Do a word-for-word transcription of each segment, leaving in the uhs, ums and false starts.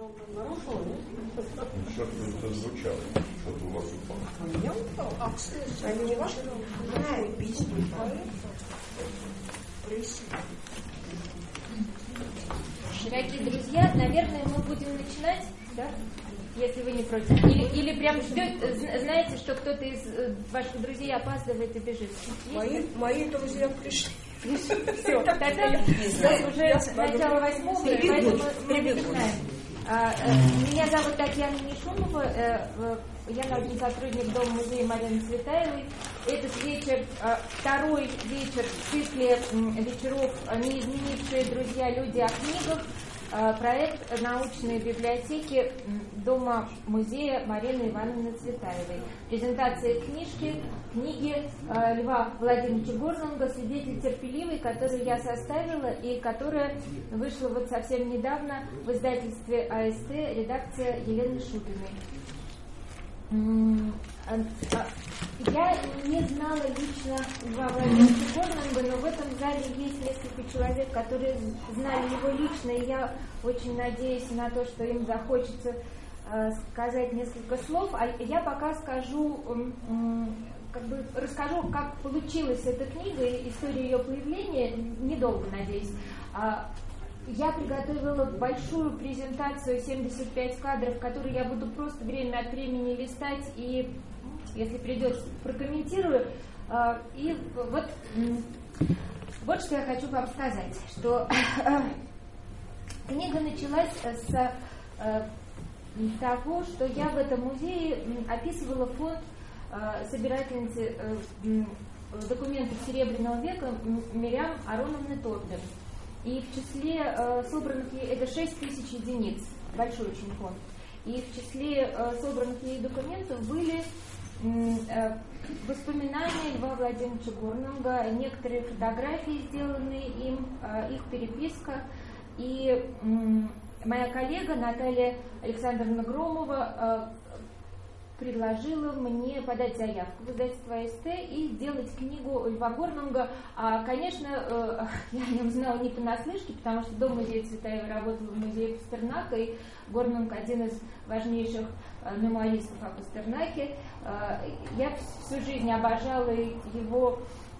Что-то это звучало, что-то у вас упало. Я упал. А, кстати, они не ваши? Да, пить не Дорогие друзья, наверное, мы будем начинать, да? Если вы не против. Или, или прям ждет, знаете, что кто-то из ваших друзей опаздывает и бежит. Мои, мои друзья пришли. Все, тогда уже начало восьмого, поэтому мы начинаем. Меня зовут Татьяна Нишумова, я научный сотрудник Дома-музея Марины Цветаевой. Этот вечер, второй вечер в цикле вечеров «Не изменившие друзья люди о книгах», проект научной библиотеки Дома-музея Марины Ивановны Цветаевой. Презентация книжки, книги Льва Владимировича Горнунга «Свидетель терпеливый», которую я составила и которая вышла вот совсем недавно в издательстве АСТ, редакция Елены Шубиной. Я не знала лично Льва Владимировича Горнунга, но в этом зале есть несколько человек, которые знали его лично, и я очень надеюсь на то, что им захочется э, сказать несколько слов. А я пока скажу, э, как бы расскажу, как получилась эта книга, история ее появления, недолго, надеюсь. Я приготовила большую презентацию, семьдесят пять кадров, которые я буду просто время от времени листать и, если придется, прокомментирую. И вот, вот что я хочу вам сказать, что книга началась с того, что я в этом музее описывала фонд собирательницы документов Серебряного века Мириам Ароновны Торбер. И в числе э, собранных ей, это шесть тысяч единиц, большой очень фонд, и в числе э, собранных ей документов были э, воспоминания Льва Владимировича Горнунга, некоторые фотографии, сделанные им, э, их переписка. И э, моя коллега Наталья Александровна Громова э, предложила мне подать заявку в издательство АСТ и сделать книгу Льва Горнунга. А, конечно, э, я о нем знала не понаслышке, потому что до музея Цветаевой работала в музее Пастернака, и Горнунг один из важнейших э, мемуаристов о Пастернаке. Э, я всю жизнь обожала его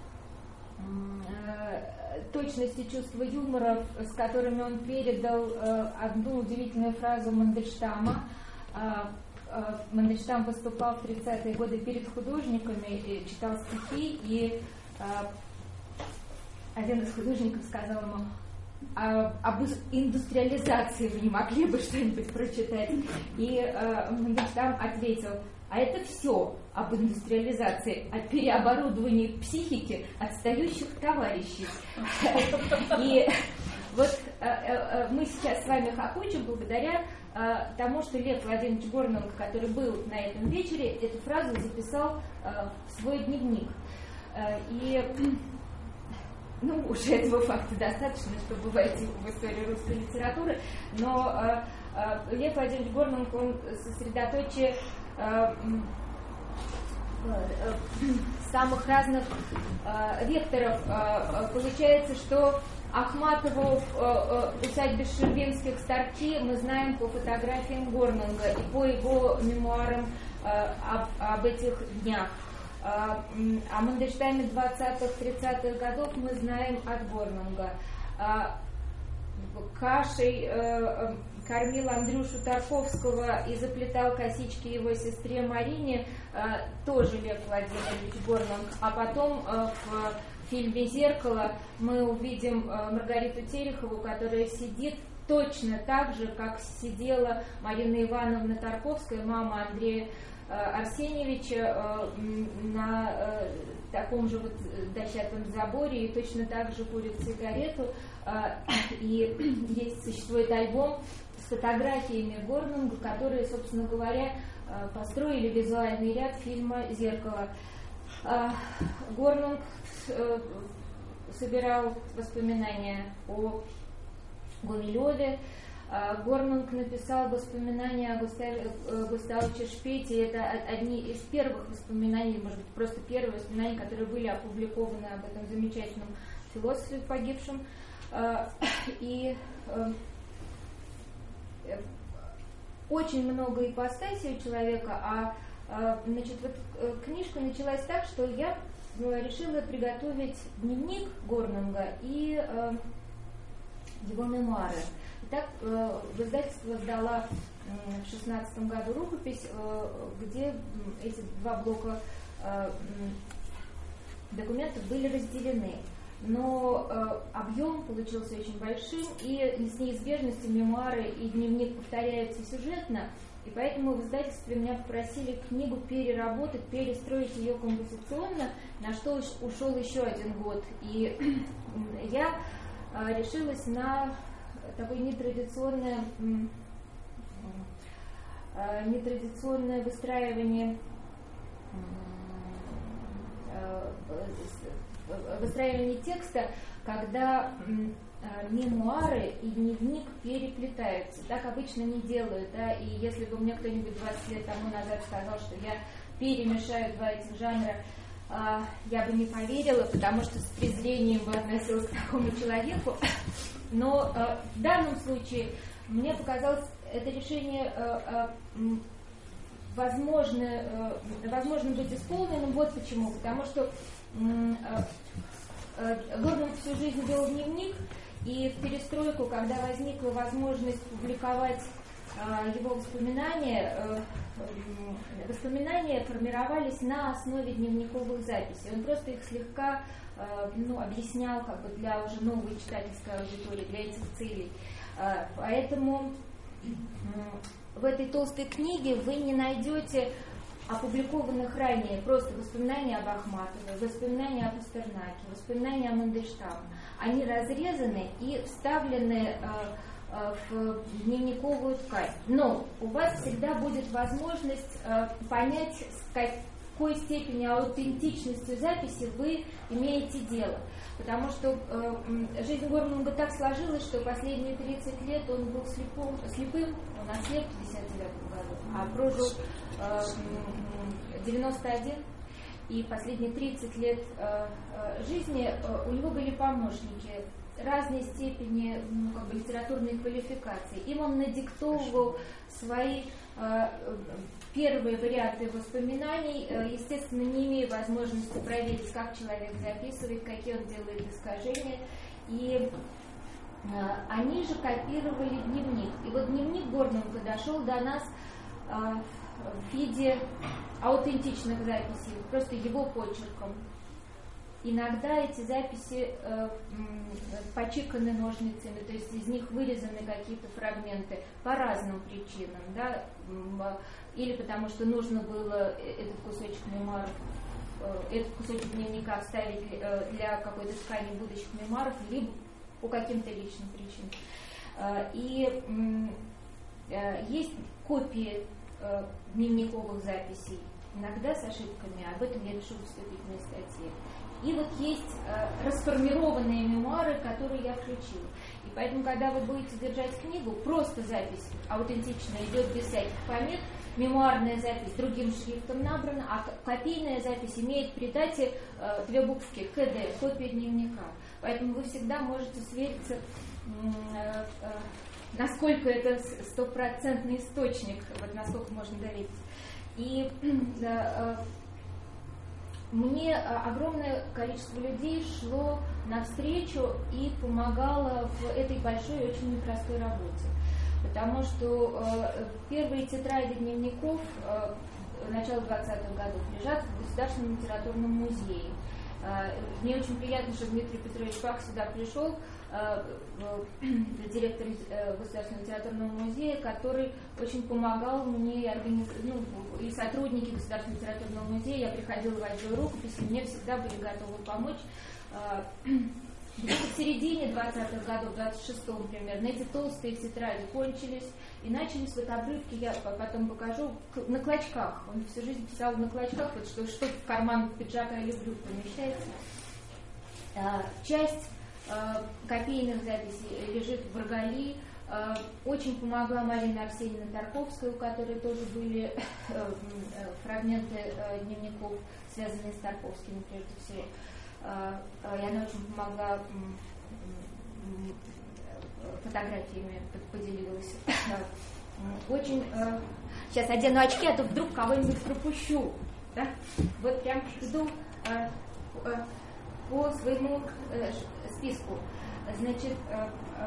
э, точность и чувство юмора, с которыми он передал э, одну удивительную фразу Мандельштама. Э, Мандельштам выступал в тридцатые годы перед художниками, читал стихи, и э, один из художников сказал ему: а, об индустриализации вы не могли бы что-нибудь прочитать? И э, Мандельштам ответил: а это все об индустриализации, о переоборудовании психики отстающих товарищей. И вот мы сейчас с вами хохочем благодаря тому, что Лев Владимирович Горнунг, который был на этом вечере, эту фразу записал в свой дневник. И ну, уже этого факта достаточно, чтобы войти в историю русской литературы, но Лев Владимирович Горнунг, он сосредоточие самых разных векторов. Получается, что Ахматову в усадьбе Шервинских Старки мы знаем по фотографиям Горнунга и по его мемуарам об, об этих днях. О Мандельштаме двадцатых-тридцатых годов мы знаем от Горнунга. Кашей кормил Андрюшу Тарковского и заплетал косички его сестре Марине, тоже Лев Владимирович Горнунг. А потом в В фильме «Зеркало» мы увидим Маргариту Терехову, которая сидит точно так же, как сидела Марина Ивановна Тарковская, мама Андрея Арсеньевича, на таком же вот дощатом заборе, и точно так же курит сигарету. И есть, существует альбом с фотографиями Горнунга, которые, собственно говоря, построили визуальный ряд фильма «Зеркало». Горнунг собирал воспоминания о Гумилеве. Горнунг написал воспоминания о Густаве Густавовиче Шпете. Это одни из первых воспоминаний, может быть, просто первые воспоминания, которые были опубликованы об этом замечательном философе погибшем. И очень много ипостасей у человека, а, а значит, вот книжка началась так, что я решила приготовить дневник Горнунга и э, его мемуары. Итак, э, в издательство сдала э, в шестнадцатом году рукопись, э, где эти два блока э, документов были разделены. Но э, объем получился очень большим, и с неизбежностью мемуары и дневник повторяются сюжетно, и поэтому в издательстве меня попросили книгу переработать, перестроить ее композиционно, на что ушел еще один год. И я э, решилась на такое нетрадиционное, э, нетрадиционное выстраивание э, выстраивание текста, когда м, мемуары и дневник переплетаются. Так обычно не делают, да, и если бы мне кто-нибудь двадцать лет тому назад сказал, что я перемешаю два этих жанра, э, я бы не поверила, потому что с презрением бы относилась к такому человеку. Но э, в данном случае мне показалось это решение э, э, возможно, э, возможно быть исполненным. Вот почему. Потому что Горнунг всю жизнь вел дневник, и в перестройку, когда возникла возможность публиковать его воспоминания, воспоминания формировались на основе дневниковых записей. Он просто их слегка ну, объяснял как бы для уже новой читательской аудитории, для этих целей. Поэтому в этой толстой книге вы не найдете опубликованных ранее просто воспоминания об Ахматовой, воспоминания о Пастернаке, воспоминания о Мандельштаме. Они разрезаны и вставлены э, э, в дневниковую ткань. Но у вас всегда будет возможность э, понять, с какой степени аутентичностью записи вы имеете дело. Потому что э, жизнь Горнунга так сложилась, что последние тридцать лет он был слепым, слепым он ослеп в пятьдесят девятом году, а прожил э, девяносто один, и последние тридцать лет э, э, жизни э, у него были помощники разной степени ну, как бы литературной квалификации. Им он надиктовывал свои э, первые варианты воспоминаний, э, естественно, не имея возможности проверить, как человек записывает, какие он делает искажения. И э, они же копировали дневник. И вот дневник Горнунга дошел до нас э, в виде аутентичных записей, просто его почерком. Иногда эти записи э, почиканы ножницами, то есть из них вырезаны какие-то фрагменты по разным причинам, да, или потому что нужно было этот кусочек мемуаров, э, этот кусочек дневника вставить э, для какой-то ткани будущих мемуаров, либо по каким-то личным причинам. Э, и э, есть копии э, дневниковых записей, иногда с ошибками, об этом я пишу в вступительной статье. И вот есть э, расформированные мемуары, которые я включила. И поэтому, когда вы будете держать книгу, просто запись аутентичная идет без всяких помех, мемуарная запись другим шрифтом набрана, а копийная запись имеет при дате э, две буквки КД, копия дневника. Поэтому вы всегда можете свериться, э, э, насколько это стопроцентный источник, вот насколько можно довериться. И э, мне огромное количество людей шло навстречу и помогало в этой большой, очень непростой работе. Потому что э, первые тетради дневников э, начала двадцатых годов лежат в Государственном литературном музее. Э, мне очень приятно, что Дмитрий Петрович Пак сюда пришел, э, э, директор э, Государственного литературного музея, который очень помогал мне, организ... ну, и сотрудники Государственного литературного музея. Я приходила в отдел рукописи, мне всегда были готовы помочь. Где-то в середине двадцатых годов, в двадцать шестом примерно, эти толстые тетради кончились, и начались вот обрывки, я потом покажу, на клочках. Он всю жизнь писал на клочках, вот что, что в карман пиджака или брюк помещается. Часть копийных записей лежит в Варгали. Очень помогла Марина Арсеньевна Тарковская, у которой тоже были фрагменты дневников, связанные с Тарковским прежде всего. И она очень помогла фотографиями, поделилась. очень... Э, сейчас одену очки, а то вдруг кого-нибудь пропущу. Да? Вот прям иду э, э, по своему э, списку. Значит, э, э,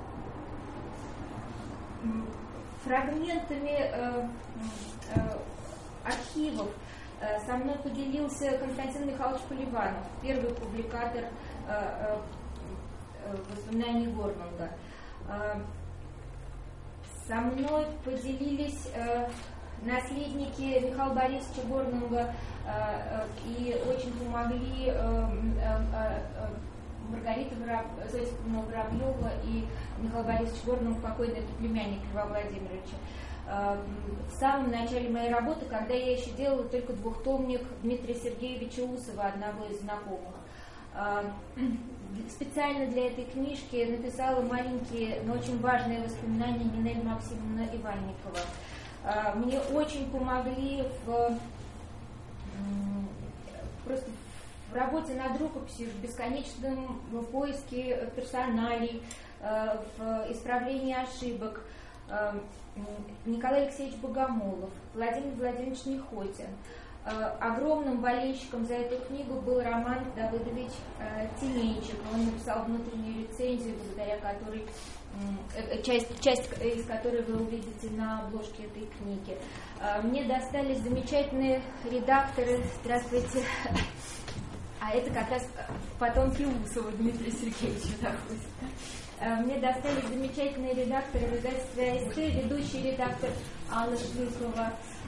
фрагментами э, э, архивов э, со мной поделился Константин Михайлович Поливанов, первый публикатор э, э, воспоминаний Горнунга. Э, со мной поделились э, наследники Михаила Борисовича Горнунга э, э, и очень помогли э, э, э, Маргарита Воробьева и Михаил Борисович Горнунг, покойный племянник Льва Владимировича. В самом начале моей работы, когда я еще делала только двухтомник Дмитрия Сергеевича Усова, одного из знакомых, специально для этой книжки написала маленькие, но очень важные воспоминания Нинель Максимовна Иванникова. Мне очень помогли в, просто в работе над рукописью, в бесконечном поиске персоналей, в исправлении ошибок Николай Алексеевич Богомолов, Владимир Владимирович Нехотин. Огромным болельщиком за эту книгу был Роман Давыдович Тимейчик. Он написал внутреннюю рецензию, благодаря которой, часть, часть из которой вы увидите на обложке этой книги. Мне достались замечательные редакторы. Здравствуйте. А это как раз потомки Усова Дмитрия Сергеевича находится. Мне достались замечательные редакторы в издательстве АСТ, ведущий редактор Алла Шлыкова.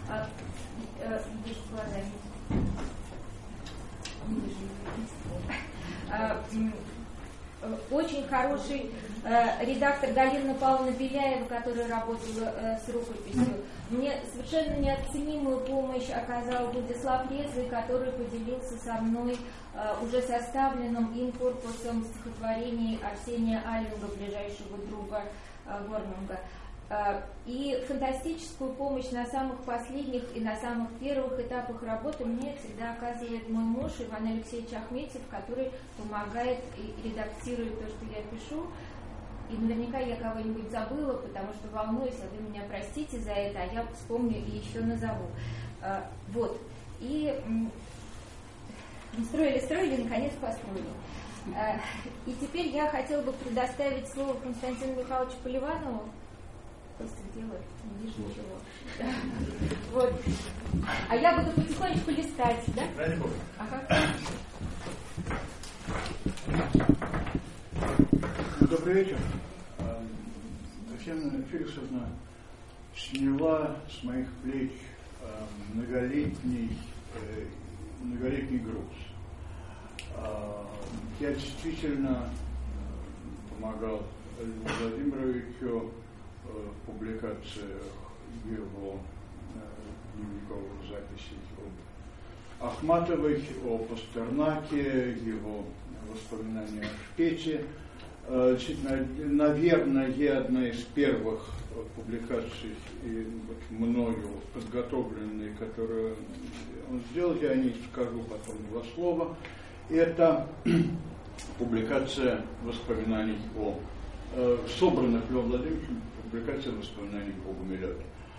Очень хороший э, редактор Галина Павловна Беляева, которая работала э, с рукописью. Мне совершенно неоценимую помощь оказал Владислав Резвый, который поделился со мной э, уже составленным им корпусом стихотворений Арсения Аллинга, ближайшего друга э, Горнунга. И фантастическую помощь на самых последних и на самых первых этапах работы мне всегда оказывает мой муж Иван Алексеевич Ахметьев, который помогает и редактирует то, что я пишу. И наверняка я кого-нибудь забыла, потому что волнуюсь, а вы меня простите за это, а я вспомню и еще назову. Вот. И строили, строили, наконец построили. И теперь я хотела бы предоставить слово Константину Михайловичу Поливанову. Просто делаю, не вижу ничего. Вот. А я буду потихонечку листать, да? Ага. Добрый вечер. Татьяна Феликсовна сняла с моих плеч многолетний, многолетний груз. Я действительно помогал Льву Владимировичу в публикациях его дневниковых записей об Ахматовой, о Пастернаке, его воспоминания о Шпете. Действительно, наверное, одна из первых публикаций, мною подготовленной, которую он сделал, я о ней скажу потом два слова. Это публикация воспоминаний о собранных Львом Владимировичем, публикация воспоминаний о Гумилеве.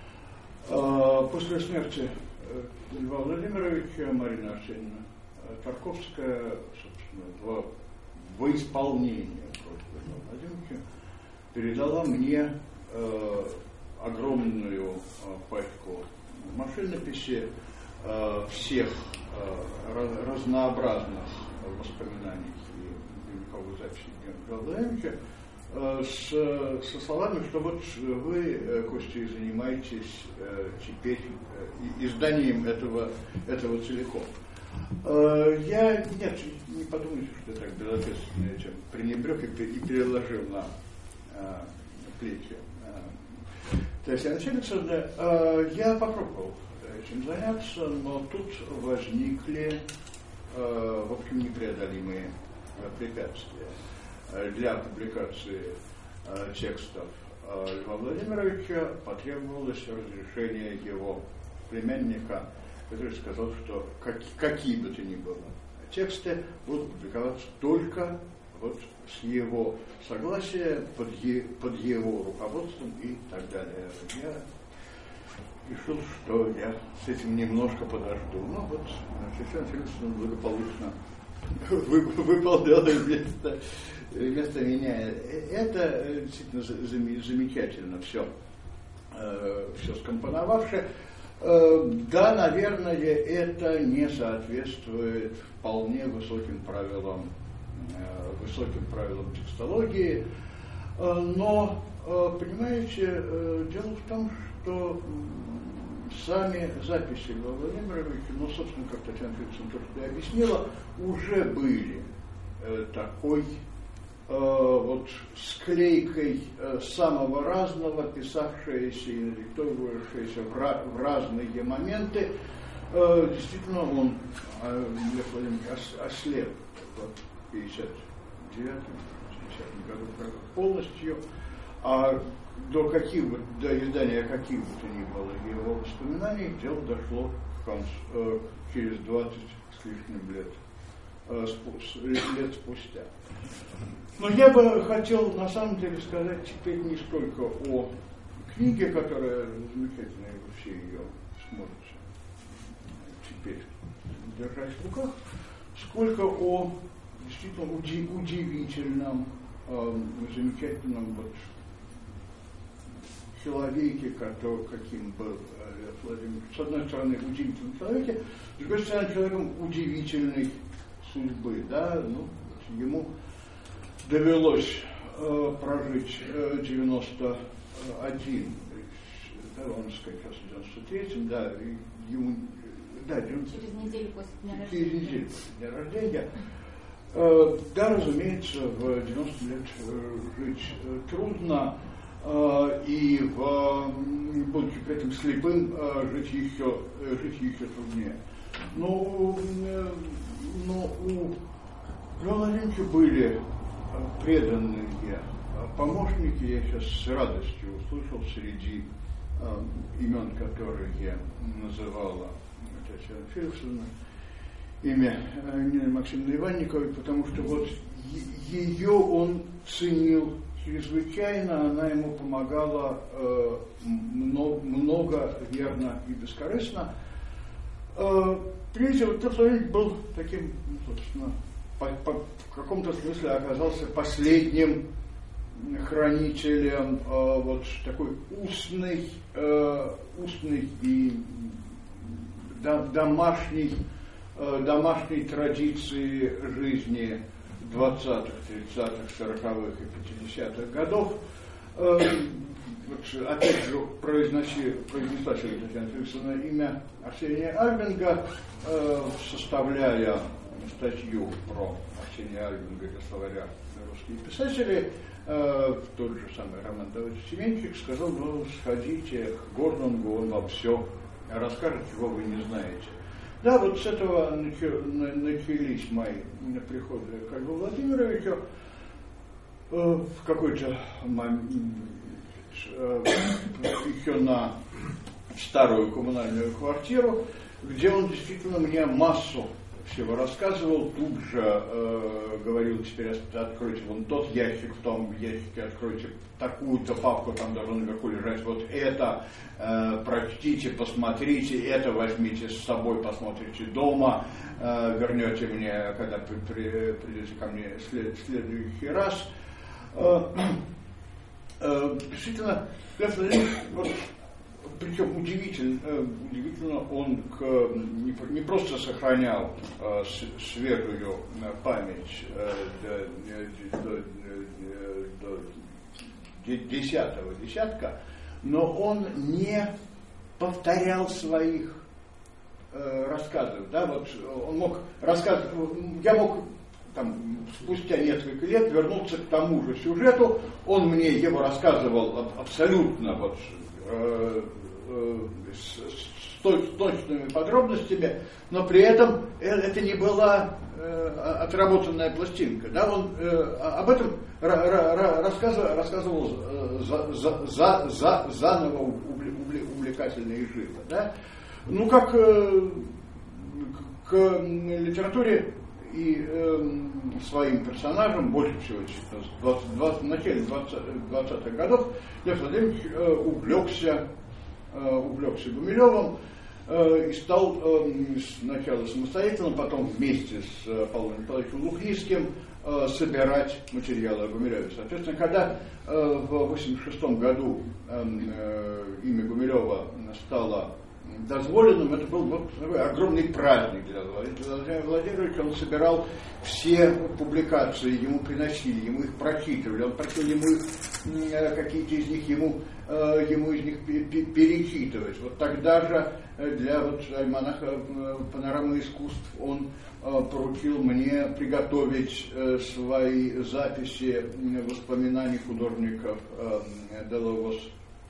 После смерти Льва Владимировича Марина Арсеньевна Тарковская, собственно, в, в исполнении просьбы Льва Владимировича передала мне э, огромную э, пачку машинописи э, всех э, раз, разнообразных воспоминаний и дневниковых записей Льва Владимировича, С, со словами, что вот вы, Костя, занимаетесь э, теперь э, изданием этого, этого целиком. Э, я, нет, не подумайте, что я так безответственно этим пренебрег и, и переложил на э, плечи. Э, Татьяна Феликсовна, э, я попробовал этим заняться, но тут возникли, э, в общем, непреодолимые препятствия. Для публикации э, текстов э, Льва Владимировича потребовалось разрешение его племянника, который сказал, что как, какие бы то ни было тексты будут публиковаться только в вот с его согласия, под, е, под его руководством и так далее. Я решил, что я с этим немножко подожду. Ну вот, Александр Феликсович благополучно вы, выполнял вместо, вместо меня. Это действительно замечательно все, все скомпоновавшее. Да, наверное, это не соответствует вполне высоким правилам, высоким правилам текстологии, но, понимаете, дело в том, что сами записи Льва Владимировича, ну, собственно, как Татьяна Феликсовна тоже объяснила, уже были такой вот склейкой самого разного, писавшееся и надиктовывавшееся в, ra- в разные моменты. Действительно, он, Лев Владимирович, ослеп в пятьдесят девятом шестидесятом году полностью, а до каких бы, до издания каких бы то ни было его воспоминаний дело дошло к концу, через двадцать с лишним лет, лет спустя. Но я бы хотел на самом деле сказать теперь не столько о книге, которая замечательная, вы все ее сможете теперь держать в руках, сколько о действительно уди- удивительном, э, замечательном вот человеке, который, каким был Лев Владимирович. С одной стороны, удивительном человеке, с другой стороны, человеком удивительной судьбы, да, ну, ему довелось э, прожить э, девяносто один, да, он сказать, в девяносто третьем, да, и ему, да, девяносто, через неделю после дня рождения. Через неделю после дня рождения. Э, да, разумеется, в девяносто лет э, жить э, трудно, э, и в, будучи при этом слепым, э, жить еще, э, жить еще труднее. Но, э, но у Льва Владимировича были преданные помощники, я сейчас с радостью услышал среди э, имен, которые называла Татьяна Феликсовна, имя э, Нины Максимовны Иванниковой, потому что вот е- ее он ценил чрезвычайно, она ему помогала э, много, много, верно и бескорыстно. Э, Прежде всего, Лев Владимирович был таким, собственно, По, по, в каком-то смысле оказался последним хранителем э, вот такой устной, э, устной и до, домашней, э, домашней традиции жизни двадцатых, тридцатых, сороковых и пятидесятых годов. Э, вот, опять же, произноси, произнесла сегодня Татьяна Феликсовна имя Арсения Альбинга, э, составляя статью про Арсения Альбинга для словаря «Русские писатели», э, тот же самый Роман Давыдович Семенчик сказал: ну, сходите к Гордонгу, он вам все расскажет, чего вы не знаете. Да, вот с этого начались мои приходы к Льву Владимировичу. Э, в какой-то момент э, еще на старую коммунальную квартиру, где он действительно мне массу всего рассказывал, тут же э, говорил: теперь откройте вон тот ящик, в том ящике откройте такую-то папку, там должно наверху лежать вот это, э, прочтите, посмотрите, это возьмите с собой, посмотрите дома, э, вернете мне, когда при, при, придете ко мне след, следующий раз. Э, э, действительно, Лев Владимирович, вот, причем удивительно, удивительно он к, не, не просто сохранял э, свежую память э, до, до, до, до десятого десятка, но он не повторял своих э, рассказов. Да? Вот он мог рассказывать, я мог там, спустя несколько лет вернуться к тому же сюжету, он мне его рассказывал абсолютно вот, э, С, с, с точными подробностями, но при этом это не была э, отработанная пластинка. Да? Он э, об этом ра- ра- рассказывал, рассказывал за, за, за, за, заново увлекательно и живо. Да? Ну, как э, к, к литературе и э, своим персонажем, больше всего двадцать, двадцать, в начале двадцатых годов, Лев Владимирович э, увлекся, э, увлекся Гумилевым э, и стал э, сначала самостоятельно, потом вместе с э, Павлом Николаевичем Лухницким э, собирать материалы о Гумилеве. Соответственно, когда э, в восемьдесят шестом году э, э, имя Гумилева стало дозволенным, это был вот такой огромный праздник для Владимира Владимировича. Он собирал все публикации, ему приносили, ему их прочитывали, он просил ему их, какие-то из них ему, ему из них перечитывать. Вот тогда же для вот альманаха «Панорама искусств» он поручил мне приготовить свои записи воспоминаний художников Деловос,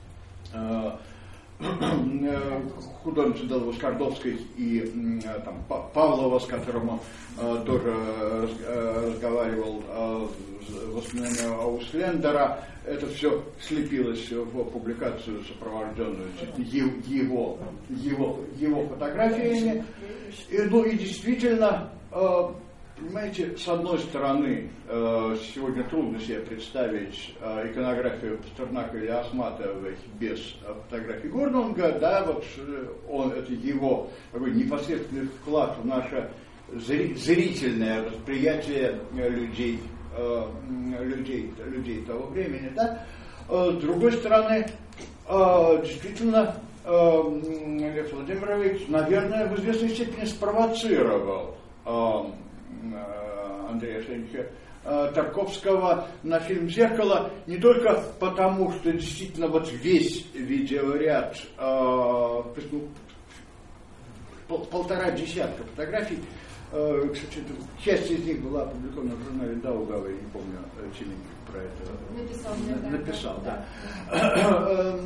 художницы Деловос Кордовской и там, Павлова, с которым он э, тоже э, разговаривал, э, воспоминания Ауслендера. Это все слепилось в публикацию, сопровожденную его, его, его фотографиями. И, ну и действительно, э, понимаете, с одной стороны, сегодня трудно себе представить иконографию Пастернака или Ахматовой без фотографии Гордонга, да, вот он, это его такой непосредственный вклад в наше зрительное восприятие людей, людей, людей того времени, да. С другой стороны, действительно, Лев Владимирович, наверное, в известной степени спровоцировал Андрея Шенича Тарковского на фильм «Зеркало» не только потому, что действительно вот весь видеоряд, э, пол, полтора десятка фотографий, э, кстати, часть из них была опубликована в журнале «Даугава», я не помню, Чемин про это написал, на, написал да. да.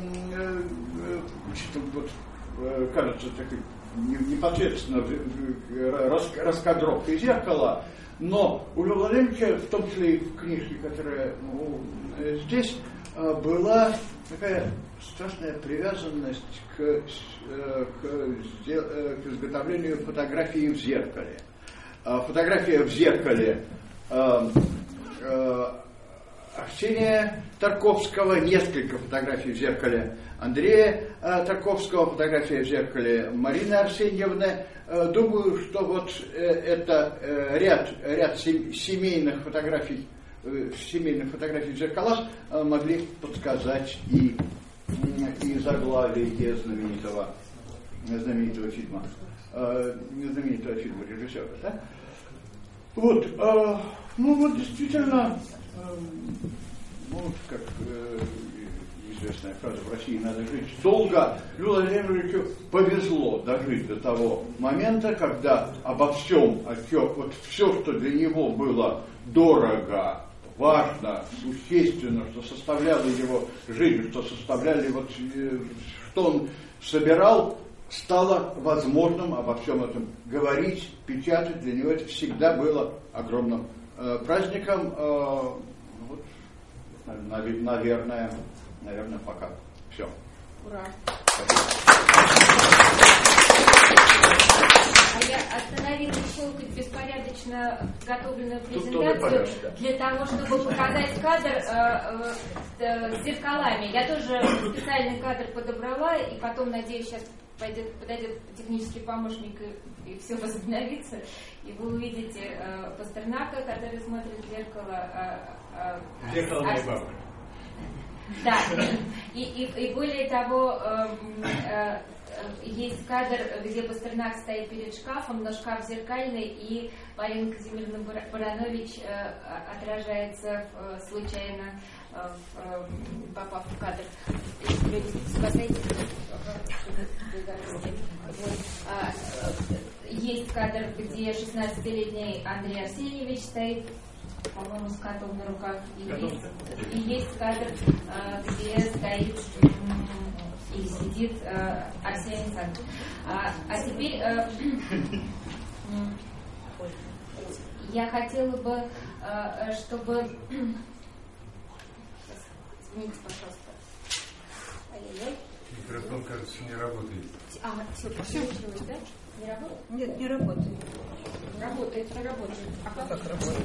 Вот, кажется, такой непосредственно раскадровкой «Зеркала», но у Льва Владимировича, в том числе и в книжке, которая ну, здесь, была такая страшная привязанность к, к, к изготовлению фотографии в зеркале. Фотография в зеркале Арсения Тарковского, несколько фотографий в зеркале Андрея Тарковского, фотография в зеркале Марины Арсеньевны. Думаю, что вот это ряд, ряд семейных фотографий, семейных фотографий в зеркалах могли подсказать и, и заглавие знаменитого, знаменитого фильма, знаменитого фильма режиссера. Да? Вот, ну вот действительно, ну, как известная фраза, в России надо жить долго. Льву Владимировичу повезло дожить до того момента, когда обо всем, вот все, что для него было дорого, важно, существенно, что составляло его жизнь, что составляли, вот, что он собирал, стало возможным обо всем этом говорить, печатать. Для него это всегда было огромным э, праздником. Э, вот, наверное, наверное, пока. Все. Ура. А я остановила щелкать беспорядочно готовленную презентацию для того, чтобы показать кадр э, э, с зеркалами. Я тоже специальный кадр подобрала, и потом, надеюсь, сейчас пойдет, подойдет технический помощник, и, и все возобновится, и вы увидите э, Пастернака, который смотрит в зеркало. Э, э, зеркало моей бабы. Да, и, и, и более того, э, э, есть кадр, где Пастернак стоит перед шкафом, но шкаф зеркальный, и Марина Казимировна Баранович э, отражается в, случайно, э, в, попав в кадр. Есть кадр, где шестнадцатилетний Андрей Арсеньевич стоит, по-моему, с котом на руках, и есть, и есть кадр, где стоит и сидит Арсений Александрович. А, а теперь я хотела бы, чтобы... Извините, пожалуйста. Ай-яй-яй. Микрофон, кажется, не работает. А, все, получилось, да? Не работает? Нет, не работает. Работает, работает. А как, как работает?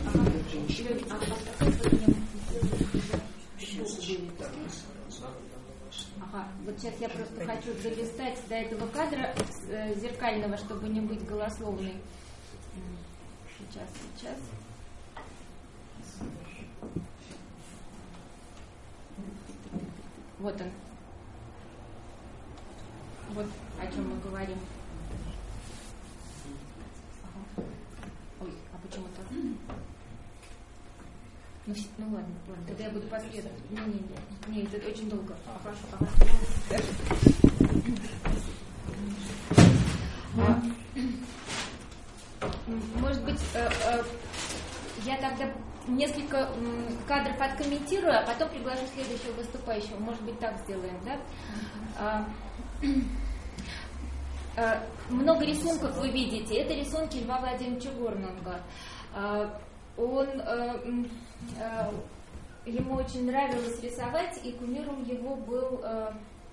Ага, вот сейчас я просто хочу долистать до этого кадра э, зеркального, чтобы не быть голословной. Сейчас, сейчас. Вот он. Вот о чем мы говорим. Ага. Ой, а почему так? Ну, ну ладно, ладно, тогда я буду последовать. Не, не, не, это очень долго. Ага, ага. А, может быть, э, э, я тогда несколько м, кадров откомментирую, а потом приглашу следующего выступающего. Может быть, так сделаем, да? А, а, много рисунков вы видите. Это рисунки Льва Владимировича Горнунга. А, он, а, а, ему очень нравилось рисовать, и кумиром его был а,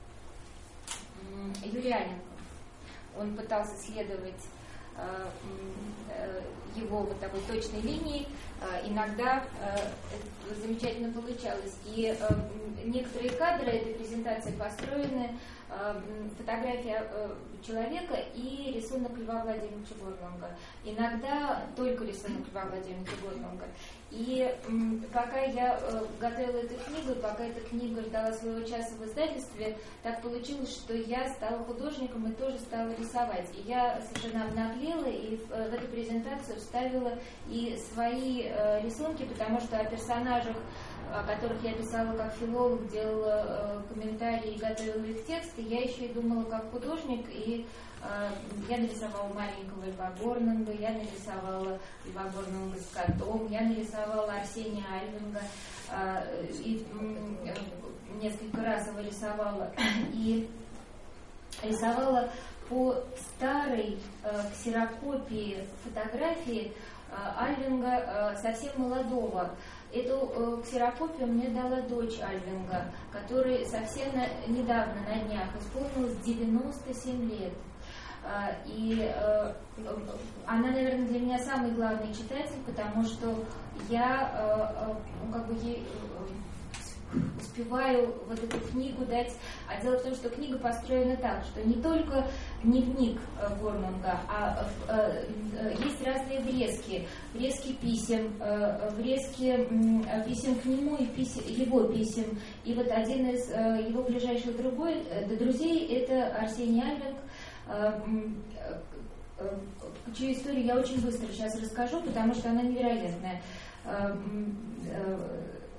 Юрий Анненков. Он пытался следовать а, а, его вот такой точной линии. Иногда это замечательно получалось. И некоторые кадры этой презентации построены фотография человека и рисунок Льва Владимировича Горнунга. Иногда только рисунок Льва Владимировича Горнунга. И пока я готовила эту книгу, пока эта книга ждала своего часа в издательстве, так получилось, что я стала художником и тоже стала рисовать. И я совершенно обнаглела и в эту презентацию вставила и свои рисунки, потому что о персонажах, о которых я писала как филолог, делала комментарии и готовила их тексты, я еще и думала как художник, и э, я нарисовала маленького Льва Горнунга, я нарисовала Льва Горнунга с котом, я нарисовала Арсения Альвинга, э, и э, несколько раз его рисовала, и рисовала по старой э, ксерокопии фотографии э, Альвинга э, совсем молодого. Эту э, ксерокопию мне дала дочь Альвинга, которой совсем на, недавно, на днях, исполнилось девяносто семь лет. Э, и э, она, наверное, для меня самый главный читатель, потому что я э, э, ну, как бы ей э, успеваю вот эту книгу дать. А дело в том, что книга построена так, что не только дневник Горнунга, а э, э, есть разные врезки, врезки писем, э, врезки э, писем к нему и писем, его писем. И вот один из э, его ближайших другой, э, друзей это Арсений Альвинг, э, э, чью историю я очень быстро сейчас расскажу, потому что она невероятная. Э, э,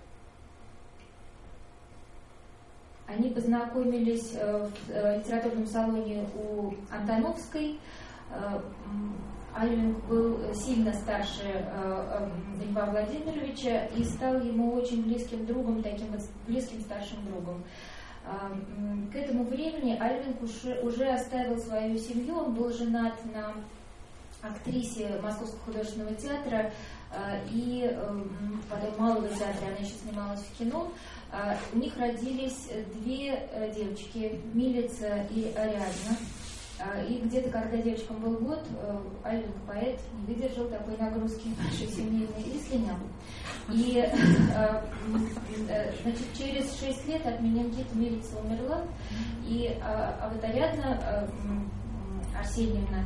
Они познакомились в литературном салоне у Антоновской. Альвинг был сильно старше Льва Владимировича и стал ему очень близким другом, таким вот близким старшим другом. К этому времени Альвинг уже, уже оставил свою семью, он был женат на актрисе Московского художественного театра и потом Малого театра, она еще снималась в кино. У них родились две девочки, Милица и Ариадна. И где-то, когда девочкам был год, Альвинг, поэт, не выдержал такой нагрузки нашей семейной и слинял. И значит, через шесть лет от менингита Милица умерла, и, а вот Ариадна Арсеньевна,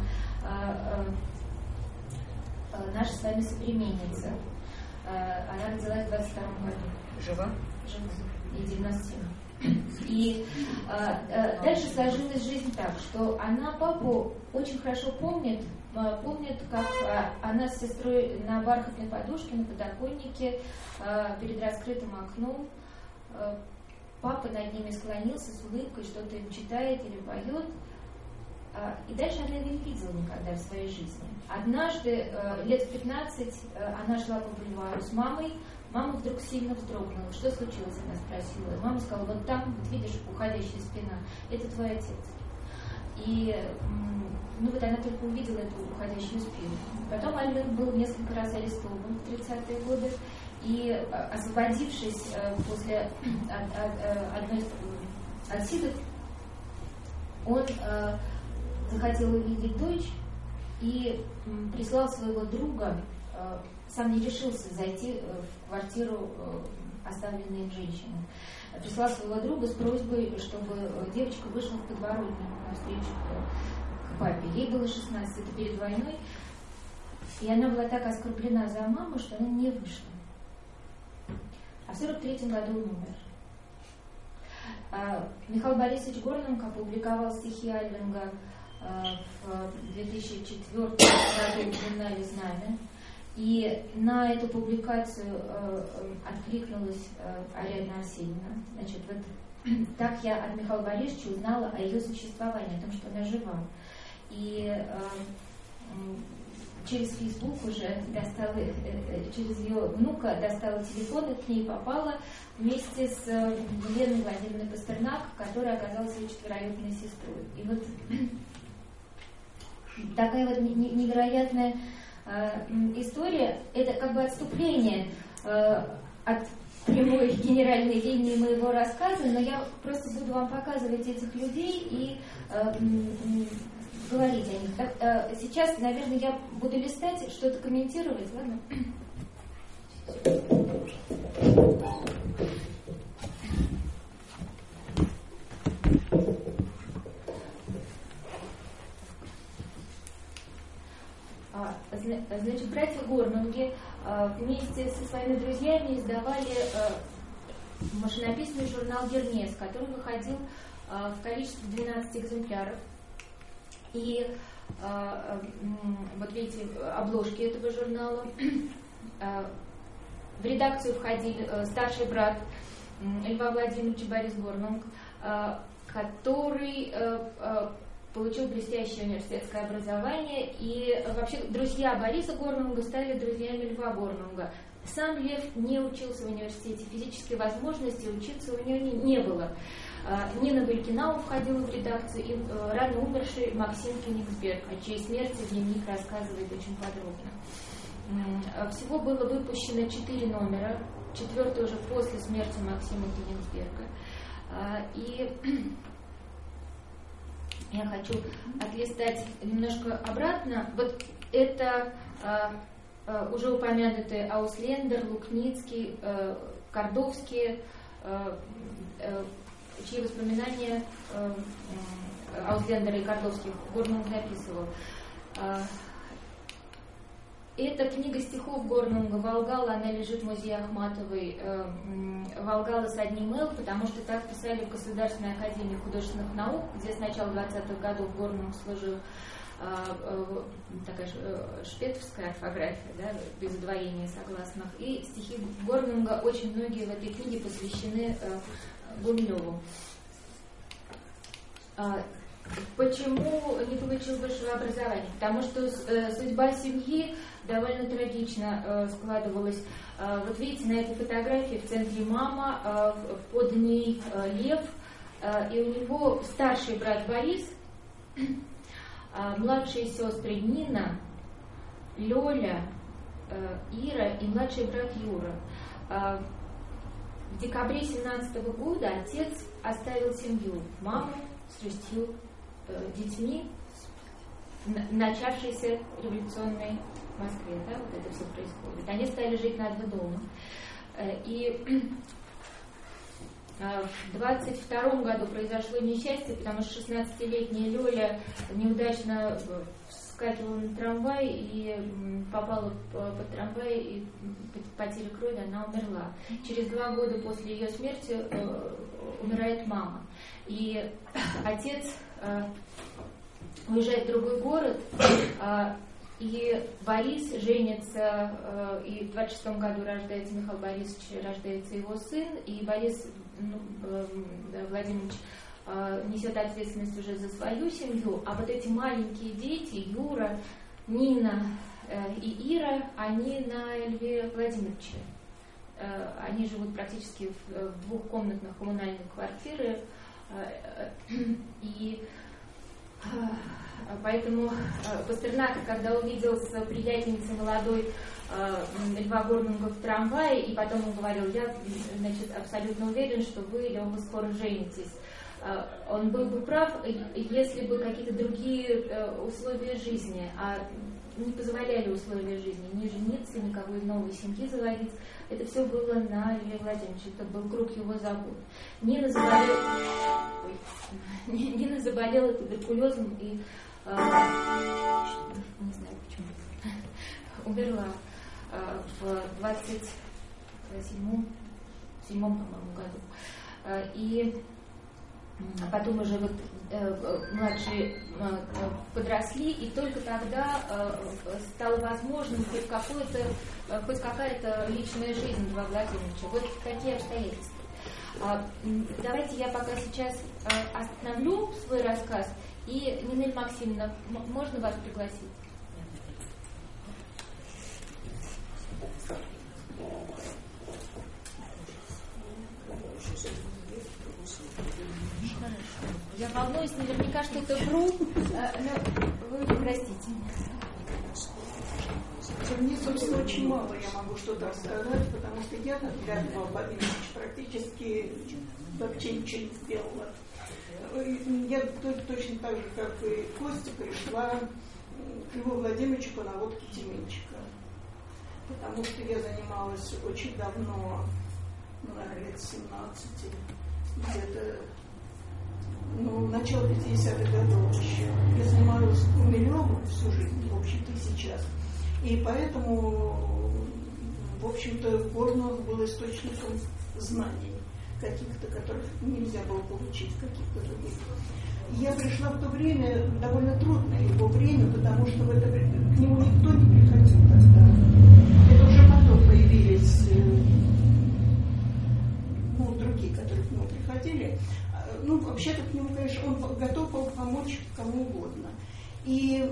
наша с вами современница. Она родилась в двадцать втором году. Жива? Жива. И девяносто семь. И а, а, дальше сложилась жизнь так, что она папу очень хорошо помнит, а, помнит, как а, она с сестрой на бархатной подушке, на подоконнике, а, перед раскрытым окном. А, папа над ними склонился с улыбкой, что-то им читает или поет. А, и дальше она его не видела никогда в своей жизни. Однажды, а, лет в пятнадцать, а, она шла по бульвару с мамой. Мама вдруг сильно вздрогнула. Что случилось? Она спросила. Мама сказала, вот там, вот видишь, уходящая спина, это твой отец. И ну вот она только увидела эту уходящую спину. Потом Альвинг был несколько раз арестован в тридцатые годы. И освободившись после одной отсидок, он захотел увидеть дочь. и прислал своего друга, сам не решился зайти в квартиру оставленной им женщины. Прислал своего друга с просьбой, чтобы девочка вышла в подворотню навстречу к папе. Ей было шестнадцать, это перед войной. И она была так оскорблена за маму, что она не вышла. А в сорок третьем году он умер. А Михаил Борисович Горненко опубликовал стихи Альвинга в две тысячи четвёртом году в журнале «Знамя». И на эту публикацию э, откликнулась э, Ариадна Арсеньевна. Значит, вот так я от Михаила Борисовича узнала о ее существовании, о том, что она жива. И э, через Фейсбук уже достала, э, э, через ее внука достала телефон и к ней попала вместе с э, Еленой Владимировной Пастернак, которая оказалась ее четвероюродной сестрой. И вот такая вот невероятная история, это как бы отступление э, от прямой генеральной линии моего рассказа, но я просто буду вам показывать этих людей и э, говорить о них. Так, э, сейчас, наверное, я буду листать, что-то комментировать, ладно? Значит, братья Горнунги вместе со своими друзьями издавали машинописный журнал «Гермес», который выходил в количестве двенадцати экземпляров. И вот видите обложки этого журнала. В редакцию входили старший брат Льва Владимировича Борис Горнунг, который получил блестящее университетское образование, и вообще друзья Бориса Горнунга стали друзьями Льва Горнунга. Сам Лев не учился в университете, физической возможности учиться у него не, не было. Нина Валькинау входила в редакцию, и рано умерший Максим Кёнигсберг, о чьей смерти дневник рассказывает очень подробно. Всего было выпущено четыре номера, четвертый уже после смерти Максима Кёнигсберга. И я хочу отлистать немножко обратно. Вот это а, а, уже упомянутые Ауслендер, Лукницкий, а, Кордовские, а, а, чьи воспоминания а, а, Ауслендера и Кордовских Горнунг записывал. А, Это книга стихов Горнунга «Волгала», она лежит в музее Ахматовой. «Волгала» с одним «л», потому что так писали в Государственной академии художественных наук, где с начала двадцатых годов Горнунг служил. Такая шпетовская орфография, да, без удвоения согласных. И стихи Горнунга, очень многие в этой книге посвящены Гумилеву. Почему не получил высшего образования? Потому что э, судьба семьи довольно трагично э, складывалась. Э, вот видите, на этой фотографии в центре мама, э, под ней э, Лев, э, и у него старший брат Борис, э, младшие сестры Нина, Лёля, э, Ира и младший брат Юра. Э, в декабре семнадцатого года отец оставил семью, маму с шестью детьми в начавшейся революционной Москве, да, вот это все происходит. Они стали жить на два дома. И в двадцать втором году произошло несчастье, потому что шестнадцатилетняя Лёля неудачно вскакивала на трамвай и попала под трамвай, и по потере крови она умерла. Через два года после ее смерти умирает мама. И отец уезжает в другой город, и Борис женится, и в двадцать шестом году рождается Михаил Борисович, рождается его сын, и Борис ну, Владимирович несет ответственность уже за свою семью, а вот эти маленькие дети, Юра, Нина и Ира, они на Льве Владимировиче. Они живут практически в двухкомнатных коммунальных квартирах, и поэтому Пастернак, когда увидел с приятельницей молодой Льва Горнунга в трамвае, и потом он говорил: я, значит, абсолютно уверен, что вы, Лёва, скоро женитесь. Он был бы прав, если бы какие-то другие условия жизни, а не позволяли условия жизни ни жениться, никакой новой семьи заводить. Это все было на Льве Владимировиче, это был круг его забот. Нина заболела, Ой. Нина заболела туберкулезом и э, не знаю почему умерла э, в двадцать седьмом, по-моему, году. И потом уже вот э, младшие э, подросли, и только тогда э, стало возможным хоть какое-то, э, хоть какая-то личная жизнь Льва Владимировича. Вот такие обстоятельства. А, давайте я пока сейчас э, остановлю свой рассказ, и Нинель Максимовна, м- можно вас пригласить? Я волнуюсь, наверняка что-то вру, но вы простите. Мне, собственно, очень мало я могу что-то рассказать, потому что я, как для Льва Владимировича, практически вообще ничего не сделала. Я точно так же, как и Костя, пришла к Льву Владимировичу по наводке Тименчика. Потому что я занималась очень давно, ну, наверное, лет семнадцати, где-то, ну, начало пятидесятых годов еще. Я занималась Гумилевым всю жизнь, в общем-то, и сейчас. И поэтому, в общем-то, Горнов был источником знаний каких-то, которых нельзя было получить, каких-то других. Я пришла в то время, довольно трудное его время, потому что в это время к нему никто не приходил тогда. Это уже потом появились, ну, другие, которые к нему приходили. Ну, вообще-то к нему, конечно, он готов был помочь кому угодно. И,